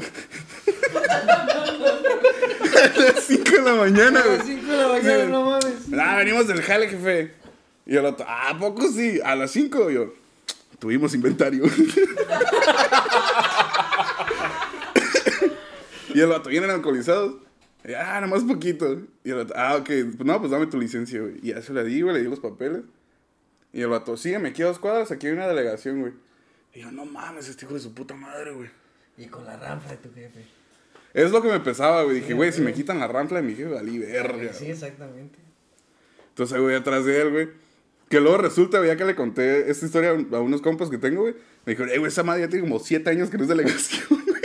Speaker 3: A las cinco de la mañana,
Speaker 4: A
Speaker 3: güey.
Speaker 4: las cinco de la mañana, no mames.
Speaker 3: Ah, venimos del jale, jefe. Y el otro, ah, ¿a poco sí? A las cinco, yo, tuvimos inventario. Y el vato, ¿vienen alcoholizados? Y, ah, nada más poquito. Y el vato, ah, ok, pues no, pues dame tu licencia, güey. Y ya se la di, güey, le di los papeles. Y el vato, sígueme aquí a dos cuadras, aquí hay una delegación, güey. Y yo, no mames, este hijo de su puta madre, güey.
Speaker 4: Y con la rampa de tu jefe.
Speaker 3: Es lo que me pesaba, güey. Dije, güey, si me quitan la rampla de mi jefe, valí verga.
Speaker 4: Sí, exactamente.
Speaker 3: Entonces ahí voy atrás de él, güey. Que luego resulta, güey, ya que le conté esta historia a unos compas que tengo, güey. Me dijo, eh, güey, esa madre ya tiene como siete años que no es delegación, güey.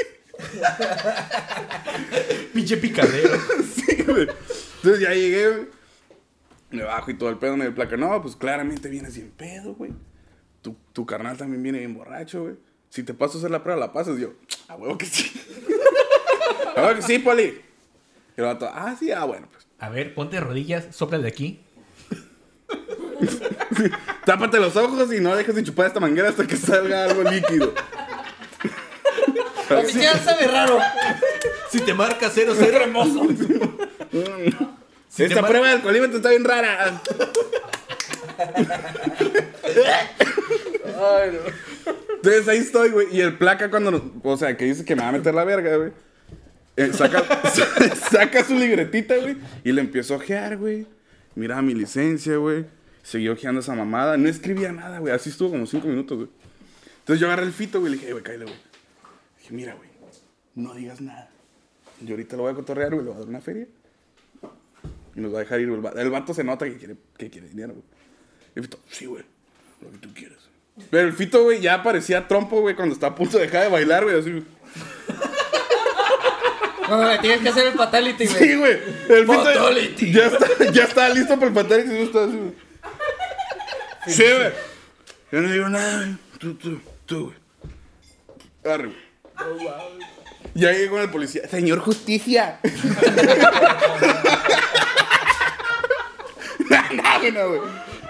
Speaker 2: Pinche picadero.
Speaker 3: Sí, güey. Entonces ya llegué, güey. Me bajo y todo el pedo me placa. No, pues claramente vienes bien pedo, güey. Tu, tu carnal también viene bien borracho, güey. Si te paso a hacer la prueba, la pasas. Yo, a huevo que sí. A huevo que sí, Poli. Y el vato, ah, sí, ah, bueno, pues.
Speaker 2: A ver, ponte de rodillas, sopla de aquí.
Speaker 3: Tápate los ojos y no dejes de chupar esta manguera hasta que salga algo líquido.
Speaker 4: La pichada sabe raro.
Speaker 2: Si te marca cero cero hermoso. Si
Speaker 3: Esta
Speaker 2: te
Speaker 3: prueba de alcoholímetro está bien rara.
Speaker 4: Ay, no.
Speaker 3: Entonces ahí estoy, güey. Y el placa cuando nos... O sea, que dice que me va a meter la verga, güey. Eh, saca, saca su libretita, güey. Y le empiezo a ojear, güey. Miraba mi licencia, güey. Seguí ojeando esa mamada. No escribía nada, güey. Así estuvo como cinco minutos, güey. Entonces yo agarré el Fito, güey. Le dije, güey, cállate, güey. Dije, mira, güey. No digas nada. Yo ahorita lo voy a cotorrear, güey. Le voy a dar una feria. Y nos va a dejar ir, güey. El vato se nota que quiere, que quiere dinero, güey. Y el Fito, sí, güey. Lo que tú quieras. Pero el Fito, güey, ya parecía trompo, güey, cuando está a punto de dejar de bailar, güey. Así, güey.
Speaker 4: No, güey, tienes que hacer el fatality, güey.
Speaker 3: Sí, güey. El Fito
Speaker 4: Fatality.
Speaker 3: ya está, ya está listo para el fatality. Y está así, güey. Sí, güey. Yo no digo nada, güey. Tú, tú, tú, güey. Arre, güey. Ya llegué con el policía. Señor Justicia. No, güey, no, güey.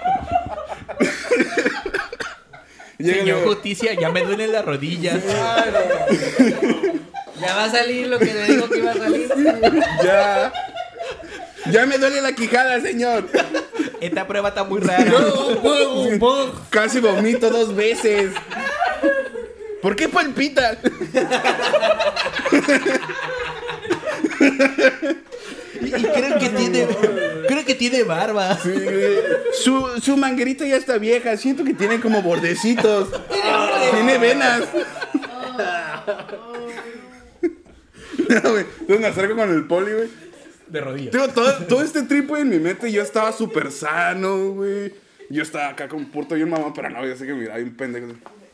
Speaker 3: Llega
Speaker 2: Señor
Speaker 3: el-
Speaker 2: Justicia, ya me duelen las rodillas.
Speaker 4: Ay, no. Ya va a salir lo que le digo que iba a salir.
Speaker 3: Ya. Ya me duele la quijada, señor.
Speaker 2: Esta prueba está muy rara.
Speaker 4: No, puedo, puedo.
Speaker 3: Casi vomito dos veces. ¿Por qué palpita?
Speaker 2: Y, y creo que tiene. Creo que tiene barba.
Speaker 3: Sí, güey. Su, su manguerita ya está vieja. Siento que tiene como bordecitos. Tiene venas. No, güey. Entonces me acerco con el poli, güey.
Speaker 2: De rodillas.
Speaker 3: Digo, todo, todo este trip, güey, en mi mente yo estaba súper sano, güey. Yo estaba acá con puerto bien mamá, pero no, yo sé que me miraba bien pendejo.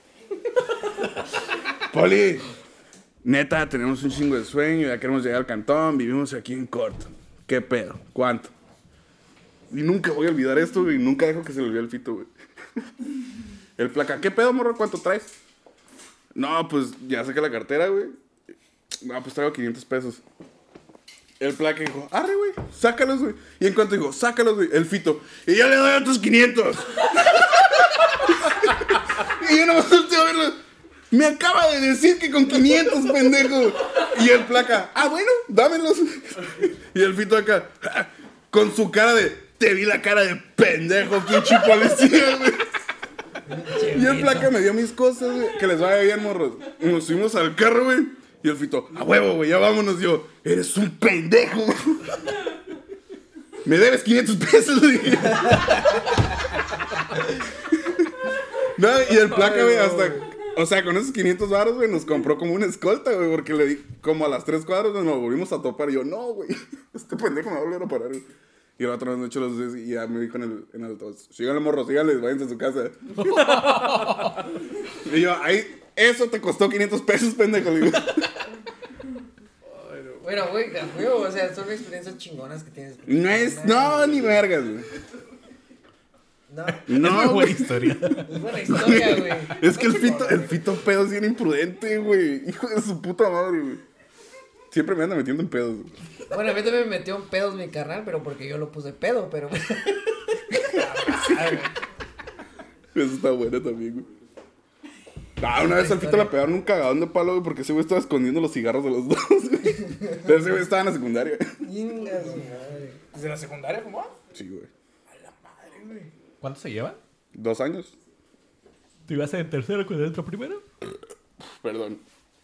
Speaker 3: Poli, neta, tenemos un chingo de sueño, ya queremos llegar al cantón, vivimos aquí en corto. ¿Qué pedo? ¿Cuánto? Y nunca voy a olvidar esto, güey, nunca dejo que se le olvide el Fito, güey. El placa, ¿qué pedo, morro? ¿Cuánto traes? No, pues ya saqué la cartera, güey. No, pues traigo quinientos pesos. El placa dijo, arre, güey, sácalos, güey. Y en cuanto dijo, sácalos, güey, el Fito, y yo le doy otros quinientos. Y yo no me volteo a verlo. me acaba de decir que con quinientos, pendejo. Y el placa, ah, bueno, dámelos. Y el Fito acá, con su cara de, te vi la cara de pendejo, pinche policía, güey. Y el placa me dio mis cosas, güey, que les vaya bien, morros. Nos subimos al carro, güey. Y el Fito, a huevo, güey, ya vámonos. Yo, eres un pendejo. Me debes quinientos pesos, güey. No, y el placa, güey, hasta... O sea, con esos quinientos baros, güey, nos compró como una escolta, güey, porque le di... Como a las tres cuadras nos volvimos a topar. Y yo, no, güey, este pendejo me va a volver a parar, güey. Y la otra vez me echó los dedos y ya me dijo en el, en el altavoz, síganle, morros, síganle, váyanse a su casa. Y yo, ahí, eso te costó quinientos pesos, pendejo, le digo.
Speaker 4: Bueno, güey, güey, o sea, son experiencias chingonas que tienes.
Speaker 3: No es... No, ni vergas, güey.
Speaker 4: No,
Speaker 3: No,
Speaker 2: es muy buena
Speaker 3: güey.
Speaker 2: historia.
Speaker 4: es buena historia, güey.
Speaker 3: Es que el
Speaker 4: No,
Speaker 3: Fito,
Speaker 4: chingón.
Speaker 3: el Fito pedo es bien imprudente, güey. Hijo de su puta madre, güey. Siempre me anda metiendo en pedos, güey.
Speaker 4: Bueno, a mí también me metió en pedos mi carnal, pero porque yo lo puse pedo, pero...
Speaker 3: Eso está bueno también, güey. Ah, una vez al Fito le pegaron un cagadón de palo, güey, porque ese güey estaba escondiendo los cigarros de los dos, güey. Pero ese güey estaba en la secundaria.
Speaker 4: Chinga su madre.
Speaker 5: ¿Desde la secundaria fumaba?
Speaker 3: Sí, güey.
Speaker 5: A la madre, güey.
Speaker 2: ¿Cuánto se lleva?
Speaker 3: Dos años.
Speaker 2: ¿Tú ibas en tercero cuando entró primero?
Speaker 3: Perdón.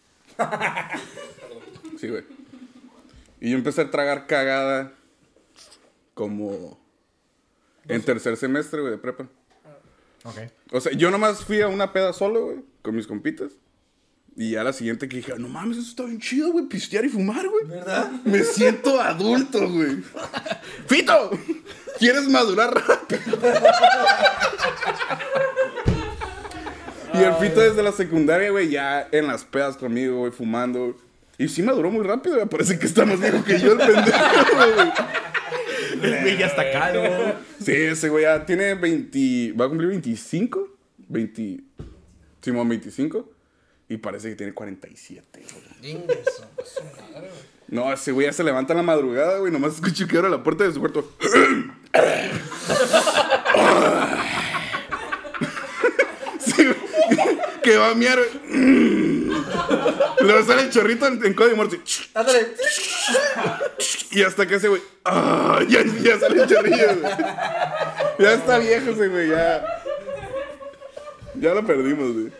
Speaker 3: Sí, güey. Y yo empecé a tragar cagada como en tercer semestre, güey, de prepa.
Speaker 2: Ok.
Speaker 3: O sea, yo nomás fui a una peda solo, güey, con mis compitas. Y ya la siguiente que dije, no mames, eso está bien chido, güey, pistear y fumar, güey.
Speaker 4: ¿Verdad?
Speaker 3: Me siento adulto, güey. ¡Fito! ¿Quieres madurar rápido? Y el Fito desde la secundaria, güey, ya en las pedas conmigo, güey, fumando. Y sí maduró muy rápido, güey. Parece que está más viejo que yo, el pendejo, güey.
Speaker 2: El güey ya está caro.
Speaker 3: Sí, ese güey ya tiene veinte... ¿Va a cumplir veinticinco? veinte... Simón, veinticinco. Y parece que tiene cuarenta y siete, güey.
Speaker 4: Chinga su- su madre, güey.
Speaker 3: No, ese güey ya se levanta en la madrugada, güey. Nomás escucho que abre la puerta de su cuarto. Sí, güey. Que va a miar, güey. Le sale el chorrito en, en código morse.
Speaker 4: Ándale.
Speaker 3: Y hasta que ese güey. ¡Ah! Ya, ya sale el chorrillo, güey. Ya está viejo ese güey, ya. Ya lo perdimos, güey.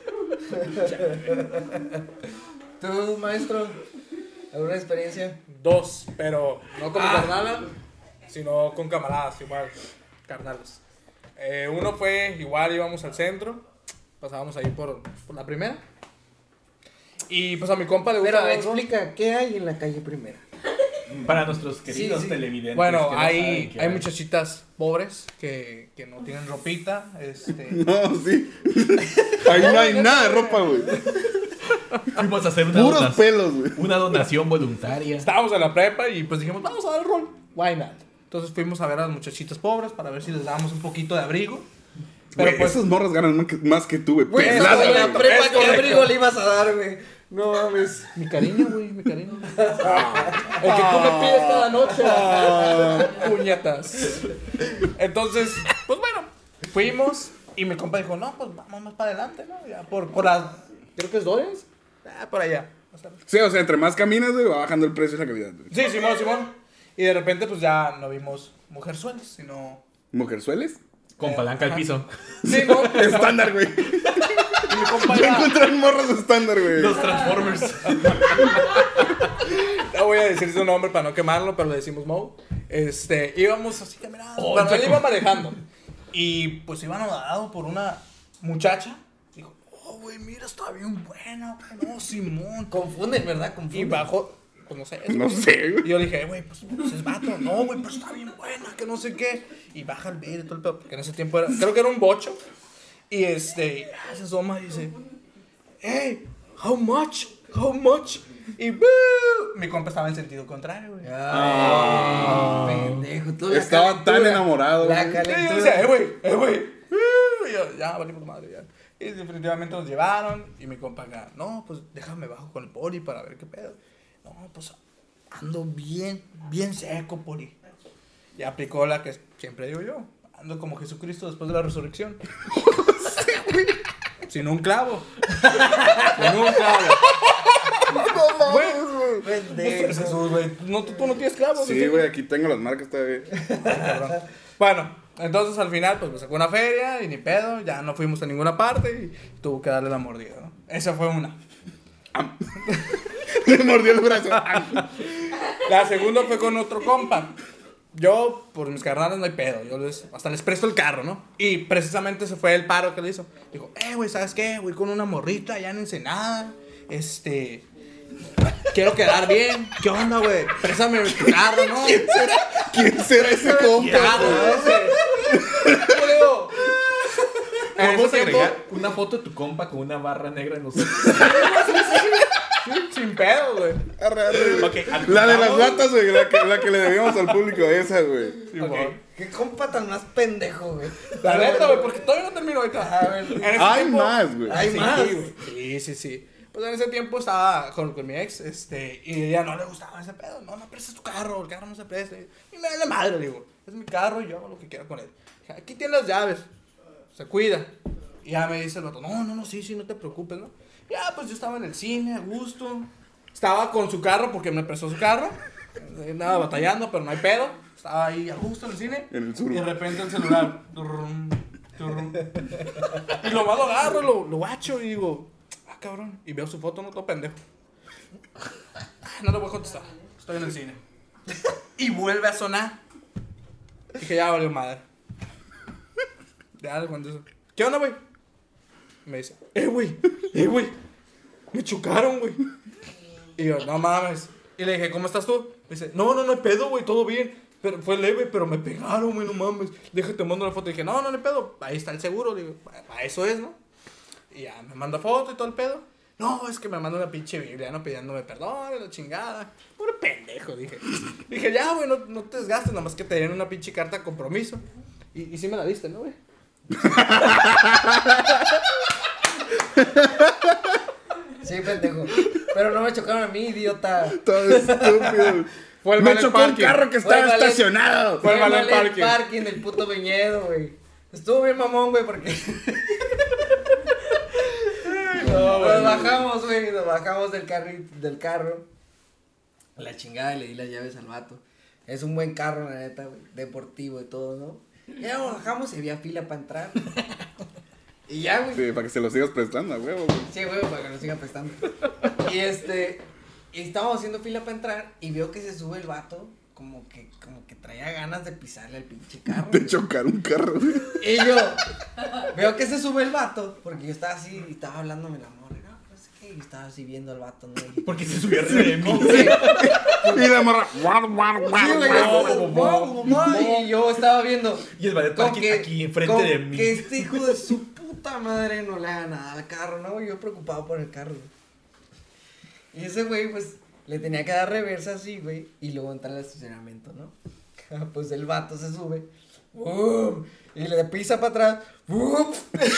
Speaker 4: ¿Tú, maestro? ¿Alguna experiencia?
Speaker 5: Dos, pero no con mi
Speaker 4: Ah.
Speaker 5: carnala, sino con camaradas, igual, carnales. Eh, uno fue, igual íbamos al centro, pasábamos ahí por, por la primera. Y pues a mi compa le gusta.
Speaker 4: Pero
Speaker 5: mucho-
Speaker 4: explica, ¿qué hay en la calle primera?
Speaker 2: Para nuestros queridos
Speaker 4: Sí, sí.
Speaker 2: televidentes.
Speaker 5: Bueno,
Speaker 2: que no
Speaker 5: hay,
Speaker 2: saben qué
Speaker 5: hay muchachitas pobres que, que no tienen ropita. Este,
Speaker 3: No, sí. Ahí no hay nada de ropa, güey.
Speaker 2: Fuimos a hacer una,
Speaker 3: Puros
Speaker 2: donación,
Speaker 3: pelos, güey.
Speaker 2: una donación voluntaria.
Speaker 5: estábamos en la prepa y pues dijimos, vamos a dar rol. Why not? Entonces fuimos a ver a las muchachitas pobres para ver si les dábamos un poquito de abrigo. Pero
Speaker 3: Güey,
Speaker 5: pues,
Speaker 3: esos morros ganan más que, más que tú, güey.
Speaker 4: Güey,
Speaker 3: Pelada,
Speaker 4: en la
Speaker 3: güey.
Speaker 4: prepa,
Speaker 5: Es
Speaker 4: ¿qué
Speaker 5: correcto.
Speaker 4: abrigo le ibas a dar, güey? No mames.
Speaker 5: mi cariño, güey, mi cariño. El que tú me pides cada noche. Puñetas. Entonces, pues bueno, fuimos y mi compa dijo, no, pues vamos más para adelante, ¿no? Ya por, por las, creo que es Dores. Ah, por allá. O sea,
Speaker 3: Sí, o sea, entre más caminas, güey, va bajando el precio y la calidad, güey.
Speaker 5: sí, Simón, Simón. Y de repente, pues ya no vimos mujerzuelas, sino...
Speaker 3: ¿Mujerzueles?
Speaker 2: Con palanca al piso.
Speaker 5: Sí, ¿no?
Speaker 3: Estándar, güey.
Speaker 5: Y mi compa
Speaker 3: Yo
Speaker 5: ya...
Speaker 3: encontré morros estándar, güey.
Speaker 2: Los Transformers.
Speaker 5: No voy a decir su nombre para no quemarlo, pero le decimos Mo. Este, íbamos así caminando.
Speaker 2: Oh,
Speaker 5: bueno, él
Speaker 2: chaco.
Speaker 5: iba manejando. Y pues iban dado por una muchacha. Dijo, oh, güey, mira, está bien buena, güey. No, Simón.
Speaker 4: Confunden, ¿verdad?
Speaker 5: Y
Speaker 4: Confunden.
Speaker 5: bajó, pues no sé. eso,
Speaker 3: No
Speaker 5: güey.
Speaker 3: sé, güey.
Speaker 5: Y yo le dije, güey, pues, pues es vato. No, güey, pero está bien buena, que no sé qué. Y baja el vidrio y todo el pedo, porque en ese tiempo era, creo que era un bocho. Y este, ah, se asoma y dice, hey, how much? How much? Y ¡bú! Mi compa estaba en sentido contrario, güey.
Speaker 4: Ay, pendejo. Tú la
Speaker 3: Estaba tan
Speaker 4: calentura.
Speaker 3: enamorado,
Speaker 4: La
Speaker 3: güey.
Speaker 5: Y yo
Speaker 4: calentura.
Speaker 5: decía, eh, güey, eh, güey. Uh, y yo, ya, valimos madre, ya. Y definitivamente nos llevaron. Y mi compa acá, no, pues déjame bajo con el poli para ver qué pedo. No, pues ando bien, bien seco, poli. Y aplicó la que siempre digo yo. Ando como Jesucristo después de la resurrección. Sin un clavo. Sin un clavo.
Speaker 3: No
Speaker 5: Güey,
Speaker 3: mames, güey.
Speaker 5: Pues,
Speaker 4: Pendejo.
Speaker 5: Jesús, güey. No, tú, tú no tienes clavos.
Speaker 3: Sí, güey, aquí tengo las marcas todavía.
Speaker 5: Cabrón. Bueno, entonces al final, pues me sacó una feria y ni pedo. Ya no fuimos a ninguna parte y tuvo que darle la mordida, ¿no? Esa fue una.
Speaker 3: Le mordió el brazo.
Speaker 5: La segunda fue con otro compa. Yo, por mis carnales no hay pedo. Yo les, hasta les presto el carro, ¿no? Y precisamente ese fue el paro que le hizo. Dijo, eh, güey, ¿sabes qué? Voy con una morrita allá en Ensenada. Este... Quiero quedar bien. ¿Qué onda, güey? Préstame tu carro, ¿no?
Speaker 3: ¿Quién será? ¿Quién será ese compa?
Speaker 5: Carro, ese. Yo digo, en
Speaker 2: Vamos
Speaker 5: ese
Speaker 2: a
Speaker 5: tiempo,
Speaker 2: agregar una foto de tu compa con una barra negra en los ojos.
Speaker 5: sí, sin pedo, güey.
Speaker 3: Arre, arre, güey.
Speaker 2: Ok,
Speaker 3: La de las
Speaker 2: ¿algo?
Speaker 3: latas, güey, la que, la que le debíamos al público, esa, güey.
Speaker 5: Sí,
Speaker 2: Ok.
Speaker 5: güey.
Speaker 4: Qué compa tan más pendejo, güey.
Speaker 5: La neta, güey, porque todavía no termino ahorita.
Speaker 4: A ver,
Speaker 5: En ese
Speaker 3: Hay
Speaker 5: tiempo-
Speaker 3: más, güey.
Speaker 4: Hay
Speaker 5: sí,
Speaker 4: más.
Speaker 5: güey. Sí, sí, sí. Pues en ese tiempo estaba con, con mi ex, este, y a ella no le gustaba ese pedo. No, no prestes tu carro, el carro no se presta. Y me da la madre, le digo, es mi carro y yo hago lo que quiera con él. Dije, aquí tienes las llaves, se cuida. Y ya me dice el vato, no, no, no, sí, sí, no te preocupes, ¿no? Ya, pues yo estaba en el cine, a gusto. Estaba con su carro porque me prestó su carro. Andaba batallando, pero no hay pedo. Estaba ahí a gusto en el cine.
Speaker 3: En el sur.
Speaker 5: Y de repente el celular. Turrum, turrum. Y lo más lo agarro, lo, lo guacho y digo, ah, cabrón. Y veo su foto, no todo pendejo. No le voy a contestar. Estoy en el cine. Y vuelve a sonar. Dije, ya valió madre. Ya le cuento eso. ¿Qué onda, güey? Me dice, eh, güey, eh, güey. Me chocaron, güey. Y yo, no mames. Y le dije, ¿cómo estás tú? Me dice, no, no, no hay pedo, güey, todo bien. Pero fue leve, pero me pegaron, güey, no mames. Déjate, te mando la foto. Y dije, no, no, no hay pedo. Ahí está el seguro. Le digo, a eso es, ¿no? Y ya me manda foto y todo el pedo. No, es que me manda una pinche Biblia, ¿no? Pidiéndome perdón, la chingada. Puro pendejo, dije. Dije, ya, güey, no, no te desgastes, nada más que te den una pinche carta de compromiso. Y, y sí me la diste, ¿no, güey?
Speaker 4: Sí, pendejo. Pero no me chocaron a mí, idiota.
Speaker 3: Todo estúpido.
Speaker 5: Fue el
Speaker 3: Me
Speaker 5: valet
Speaker 3: chocó un
Speaker 5: parking.
Speaker 3: carro que
Speaker 4: Fue
Speaker 3: estaba
Speaker 4: el valet-
Speaker 3: estacionado.
Speaker 5: Fue el valet
Speaker 4: valet
Speaker 5: parking.
Speaker 4: parking del puto viñedo, güey. Estuvo bien mamón, güey, porque
Speaker 5: No,
Speaker 4: nos
Speaker 5: güey.
Speaker 4: bajamos, güey, nos bajamos del, carri- del carro. A la chingada y le di las llaves al vato. Es un buen carro, la neta, güey. Deportivo y todo, ¿no? Ya nos bajamos y había fila para entrar. Y ya, güey.
Speaker 3: Sí, para que se lo sigas prestando, güey. güey.
Speaker 4: Sí, güey, para que nos siga prestando. Y este, y estábamos haciendo fila para entrar y veo que se sube el vato, como que, como que traía ganas de pisarle al pinche carro.
Speaker 3: De
Speaker 4: güey.
Speaker 3: chocar un carro, güey.
Speaker 4: Y yo, veo que se sube el vato, porque yo estaba así y estaba hablándome la morra, no, no sé qué, y estaba así viendo al vato, ¿no? Y,
Speaker 2: Porque se subió arriba de mí.
Speaker 4: ¿cómo que?
Speaker 3: Y la morra. Guar, guar, guar,
Speaker 4: Sí, güey,
Speaker 3: guar.
Speaker 4: yo, "Wow, mamá", y yo estaba viendo.
Speaker 2: Y el ballet
Speaker 4: con
Speaker 2: parking
Speaker 4: que-
Speaker 2: aquí enfrente
Speaker 4: con
Speaker 2: de mí.
Speaker 4: Que este hijo de su puta madre no le haga nada al carro, ¿no? Yo preocupado por el carro, güey. Y ese güey, pues, le tenía que dar reversa así, güey, y luego entrar al estacionamiento, ¿no? Pues el vato se sube, ¡bum! Y le pisa para atrás, ¡bum!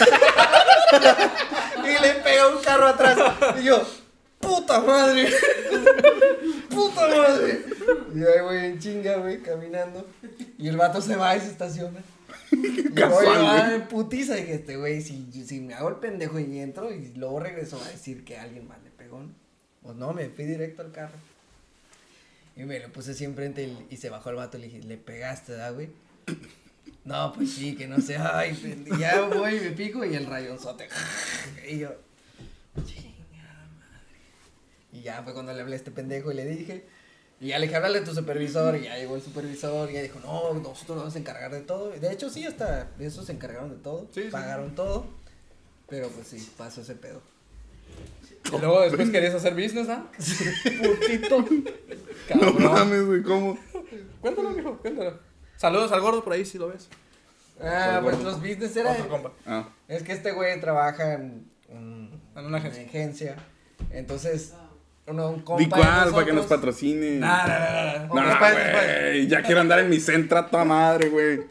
Speaker 4: Y le pega un carro atrás, y yo, ¡puta madre! ¡Puta madre! Y ahí voy en chinga, güey, caminando. Y el vato se va y se estaciona. Y
Speaker 3: Casual,
Speaker 4: voy
Speaker 3: güey.
Speaker 4: ah, en putiza. Dije, este güey, si, si me hago el pendejo y entro y luego regreso a decir que alguien más le pegó, ¿no? Pues no, me fui directo al carro. Y me lo puse así enfrente y, y se bajó el vato y le dije, ¿le pegaste, da, güey? No, pues sí, que no sé. Ay, pende- ya voy, me pico y el rayonzote. Y yo, chingada madre. Y ya fue cuando le hablé a este pendejo y le dije, y ya le dije, háblale a tu supervisor. Y ya llegó el supervisor y ya dijo, no, nosotros nos vamos a encargar de todo. De hecho, sí, hasta esos se encargaron de todo.
Speaker 5: Sí, sí.
Speaker 4: Pagaron todo. Pero pues sí, pasó ese pedo.
Speaker 5: Y luego después querías hacer business, ¿ah? Putito.
Speaker 3: No
Speaker 5: Cabrón.
Speaker 3: mames, güey, ¿cómo?
Speaker 5: Cuéntalo, mijo, cuéntalo. Saludos al gordo por ahí, si lo ves.
Speaker 4: Ah, pues los business era.
Speaker 5: Otro compa.
Speaker 3: Ah.
Speaker 4: Es que este güey trabaja en, en,
Speaker 5: En una agencia.
Speaker 4: agencia. Entonces, uno, un compa.
Speaker 3: Di
Speaker 4: de
Speaker 3: cuál, para que
Speaker 4: nosotros-
Speaker 3: nos patrocine.
Speaker 5: Nah, nah, nah, nah.
Speaker 3: No,
Speaker 4: Después, después.
Speaker 3: güey, ya quiero andar en mi centra a toda madre, güey.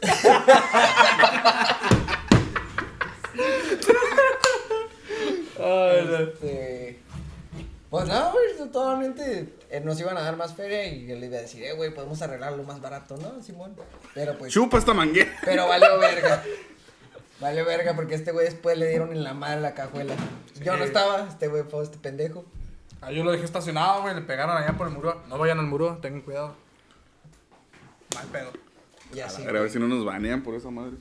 Speaker 5: Ay, no.
Speaker 4: Este, pues no, güey, totalmente eh, nos iban a dar más feria y yo le iba a decir, eh, güey, podemos arreglarlo más barato, ¿no, Simón? Pero pues,
Speaker 3: Chupa esta manguera.
Speaker 4: pero valió verga. Vale verga, porque este güey después le dieron en la madre la cajuela. Yo no estaba, este güey fue este pendejo.
Speaker 5: Ah, yo lo dejé estacionado, güey, le pegaron allá por el muro. No vayan al muro, tengan cuidado. Mal pedo.
Speaker 4: Y así.
Speaker 3: A ver, a ver si no nos banean por esa madre.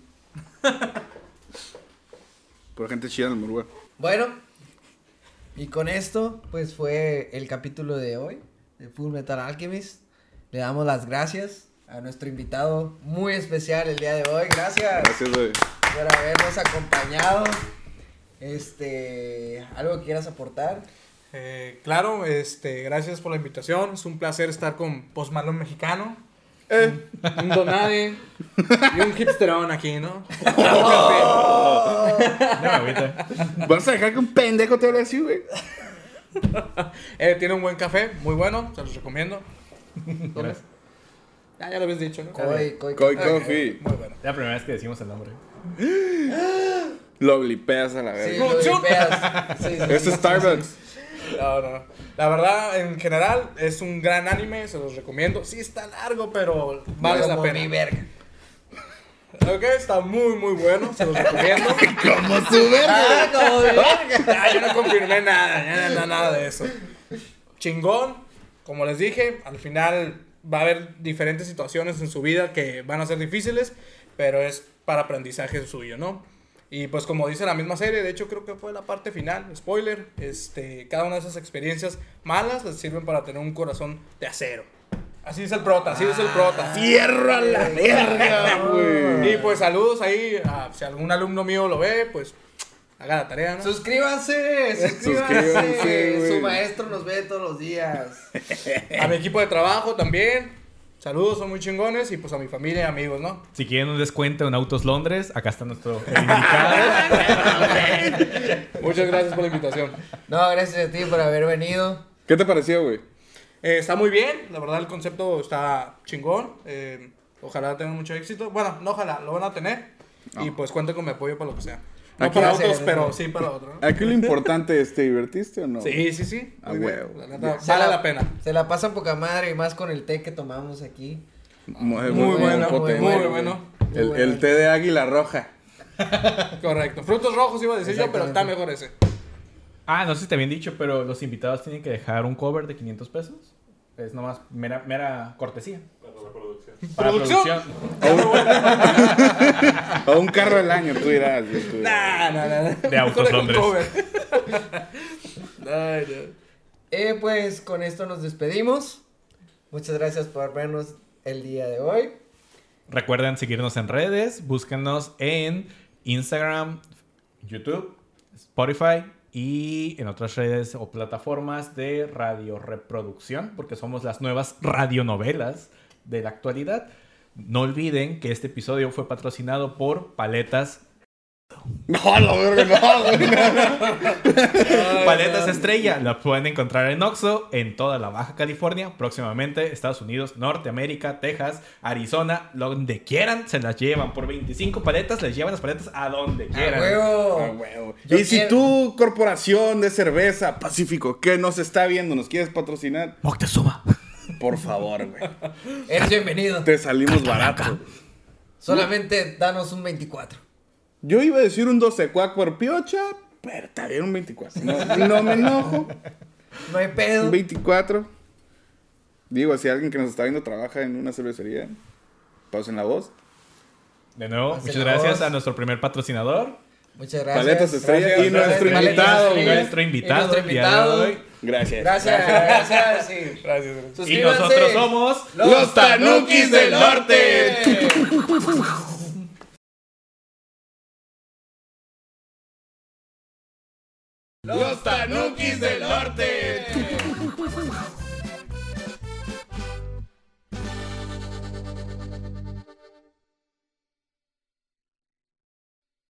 Speaker 3: Por gente chida en el murúa.
Speaker 4: Bueno, y con esto, pues fue el capítulo de hoy de Full Metal Alchemist. Le damos las gracias a nuestro invitado muy especial el día de hoy. Gracias,
Speaker 3: Gracias, güey.
Speaker 4: por habernos acompañado. Este, ¿algo que quieras aportar?
Speaker 5: Eh, claro, este, gracias por la invitación. Es un placer estar con Post Malone mexicano.
Speaker 3: Eh.
Speaker 5: Un donade y un hipsterón aquí, ¿no?
Speaker 2: No, ahorita.
Speaker 3: ¿Vas a dejar que un pendejo te hable así, güey?
Speaker 5: Eh, tiene un buen café, muy bueno, se los recomiendo.
Speaker 2: Gracias.
Speaker 5: Ah, ya lo habías dicho, ¿no?
Speaker 4: Koi, Koi,
Speaker 3: Koi
Speaker 4: Koi.
Speaker 3: Coffee.
Speaker 5: Muy bueno.
Speaker 2: Es la primera vez que decimos el nombre.
Speaker 3: Lo blipeas a la
Speaker 4: Sí,
Speaker 3: verga.
Speaker 4: lo vipeas. Sí, sí,
Speaker 3: Este
Speaker 4: sí,
Speaker 3: es Starbucks.
Speaker 5: No, no. La verdad, en general, es un gran anime, se los recomiendo. Sí, está largo, pero vale la
Speaker 4: Como
Speaker 5: pena.
Speaker 4: mi verga.
Speaker 5: Ok, está muy, muy bueno, se los recomiendo.
Speaker 3: Como su verga.
Speaker 4: Ah, como mi verga.
Speaker 5: Ah, yo no confirmé nada, ya nada, nada de eso. Chingón, como les dije, al final va a haber diferentes situaciones en su vida que van a ser difíciles, pero es para aprendizaje suyo, ¿no? Y pues como dice la misma serie, de hecho creo que fue la parte final, spoiler, este, cada una de esas experiencias malas les sirven para tener un corazón de acero. Así es el prota, así es el prota.
Speaker 3: Fierro a la verga, güey.
Speaker 5: Y pues saludos ahí, a, si algún alumno mío lo ve, pues haga la tarea, ¿no?
Speaker 4: Suscríbanse,
Speaker 3: Suscríbanse,
Speaker 4: suscríbanse.
Speaker 3: güey.
Speaker 4: Su maestro nos ve todos los días.
Speaker 5: A mi equipo de trabajo también. Saludos, son muy chingones. Y pues a mi familia y amigos, ¿no?
Speaker 2: Si quieren un descuento en Autos Londres, acá está nuestro indicado.
Speaker 5: Muchas gracias por la invitación.
Speaker 4: No, gracias a ti por haber venido.
Speaker 3: ¿Qué te pareció, güey?
Speaker 5: Eh, está muy bien, la verdad el concepto está chingón. Eh, ojalá tengan mucho éxito. Bueno, no ojalá, lo van a tener. Y pues cuenten con mi apoyo para lo que sea. No
Speaker 3: Aquí
Speaker 5: para
Speaker 4: va a ser,
Speaker 5: otros,
Speaker 4: ¿no?
Speaker 5: pero sí para otros, ¿no?
Speaker 3: Aquí lo importante es, ¿te divertiste o no?
Speaker 5: Sí, sí, sí.
Speaker 3: Ah,
Speaker 5: Muy bien.
Speaker 3: huevo.
Speaker 5: La neta,
Speaker 4: Se
Speaker 5: vale la pena.
Speaker 4: Se la pasan poca madre y más con el té que tomamos aquí.
Speaker 3: Muy,
Speaker 5: Muy bueno,
Speaker 3: potente,
Speaker 5: muy
Speaker 3: güey.
Speaker 5: bueno.
Speaker 3: El,
Speaker 4: Muy
Speaker 3: el
Speaker 4: bueno.
Speaker 3: té de águila roja.
Speaker 5: Correcto. Frutos rojos iba a decir yo, pero está
Speaker 4: Exactamente.
Speaker 5: mejor ese.
Speaker 2: Ah, no sé si te habían dicho, pero los invitados tienen que dejar un cover de quinientos pesos. Es nomás mera, mera cortesía.
Speaker 1: Para la producción.
Speaker 2: Para
Speaker 5: ¿Producción?
Speaker 2: producción.
Speaker 3: O un carro del año, tú dirás. güey, tú dirás.
Speaker 5: Nah, nah, nah.
Speaker 2: De Autos
Speaker 5: Mejor dejo un
Speaker 2: Londres.
Speaker 5: cover. Ay, no.
Speaker 4: Eh, pues con esto nos despedimos. Muchas gracias por vernos el día de hoy.
Speaker 2: Recuerden seguirnos en redes. Búsquenos en Instagram, YouTube, Spotify y en otras redes o plataformas de radio reproducción, porque somos las nuevas radionovelas de la actualidad. No olviden que este episodio fue patrocinado por Paletas
Speaker 3: No, la verga, no, güey.
Speaker 2: Paletas Estrella. La pueden encontrar en Oxxo, en toda la Baja California, próximamente Estados Unidos, Norteamérica, Texas, Arizona, donde quieran, se las llevan. Por veinticinco paletas, les llevan las paletas a donde
Speaker 4: ¡A
Speaker 2: quieran.
Speaker 4: huevo!
Speaker 3: Ah, huevo.
Speaker 4: Yo
Speaker 3: Y si
Speaker 4: quiero-
Speaker 3: tú, corporación de cerveza Pacífico, que nos está viendo, nos quieres patrocinar,
Speaker 2: Moctezuma.
Speaker 3: por favor, güey.
Speaker 4: Eres bienvenido.
Speaker 3: Te salimos barato.
Speaker 4: Solamente danos un veinticuatro.
Speaker 3: Yo iba a decir un doce cuac por piocha, pero está bien un veinticuatro. No, no me enojo.
Speaker 4: No hay pedo.
Speaker 3: Un veinticuatro. Digo, si alguien que nos está viendo trabaja en una cervecería, pausen la voz.
Speaker 2: De nuevo,
Speaker 4: Hace
Speaker 2: muchas
Speaker 4: la
Speaker 2: gracias
Speaker 4: voz.
Speaker 2: a nuestro primer patrocinador,
Speaker 4: Muchas gracias.
Speaker 3: Paletas Estrella
Speaker 5: Gracias,
Speaker 3: y nuestro
Speaker 5: gracias.
Speaker 3: invitado.
Speaker 4: Paletas
Speaker 2: y
Speaker 3: güey.
Speaker 2: nuestro invitado,
Speaker 4: Y nuestro
Speaker 2: el día de
Speaker 4: invitado.
Speaker 2: hoy.
Speaker 3: Gracias.
Speaker 4: Gracias, gracias. Sí.
Speaker 5: Gracias. gracias.
Speaker 2: Y
Speaker 4: Suscríbanse.
Speaker 2: nosotros somos
Speaker 3: Los Tanukis del Norte. Los Tanukis del Norte.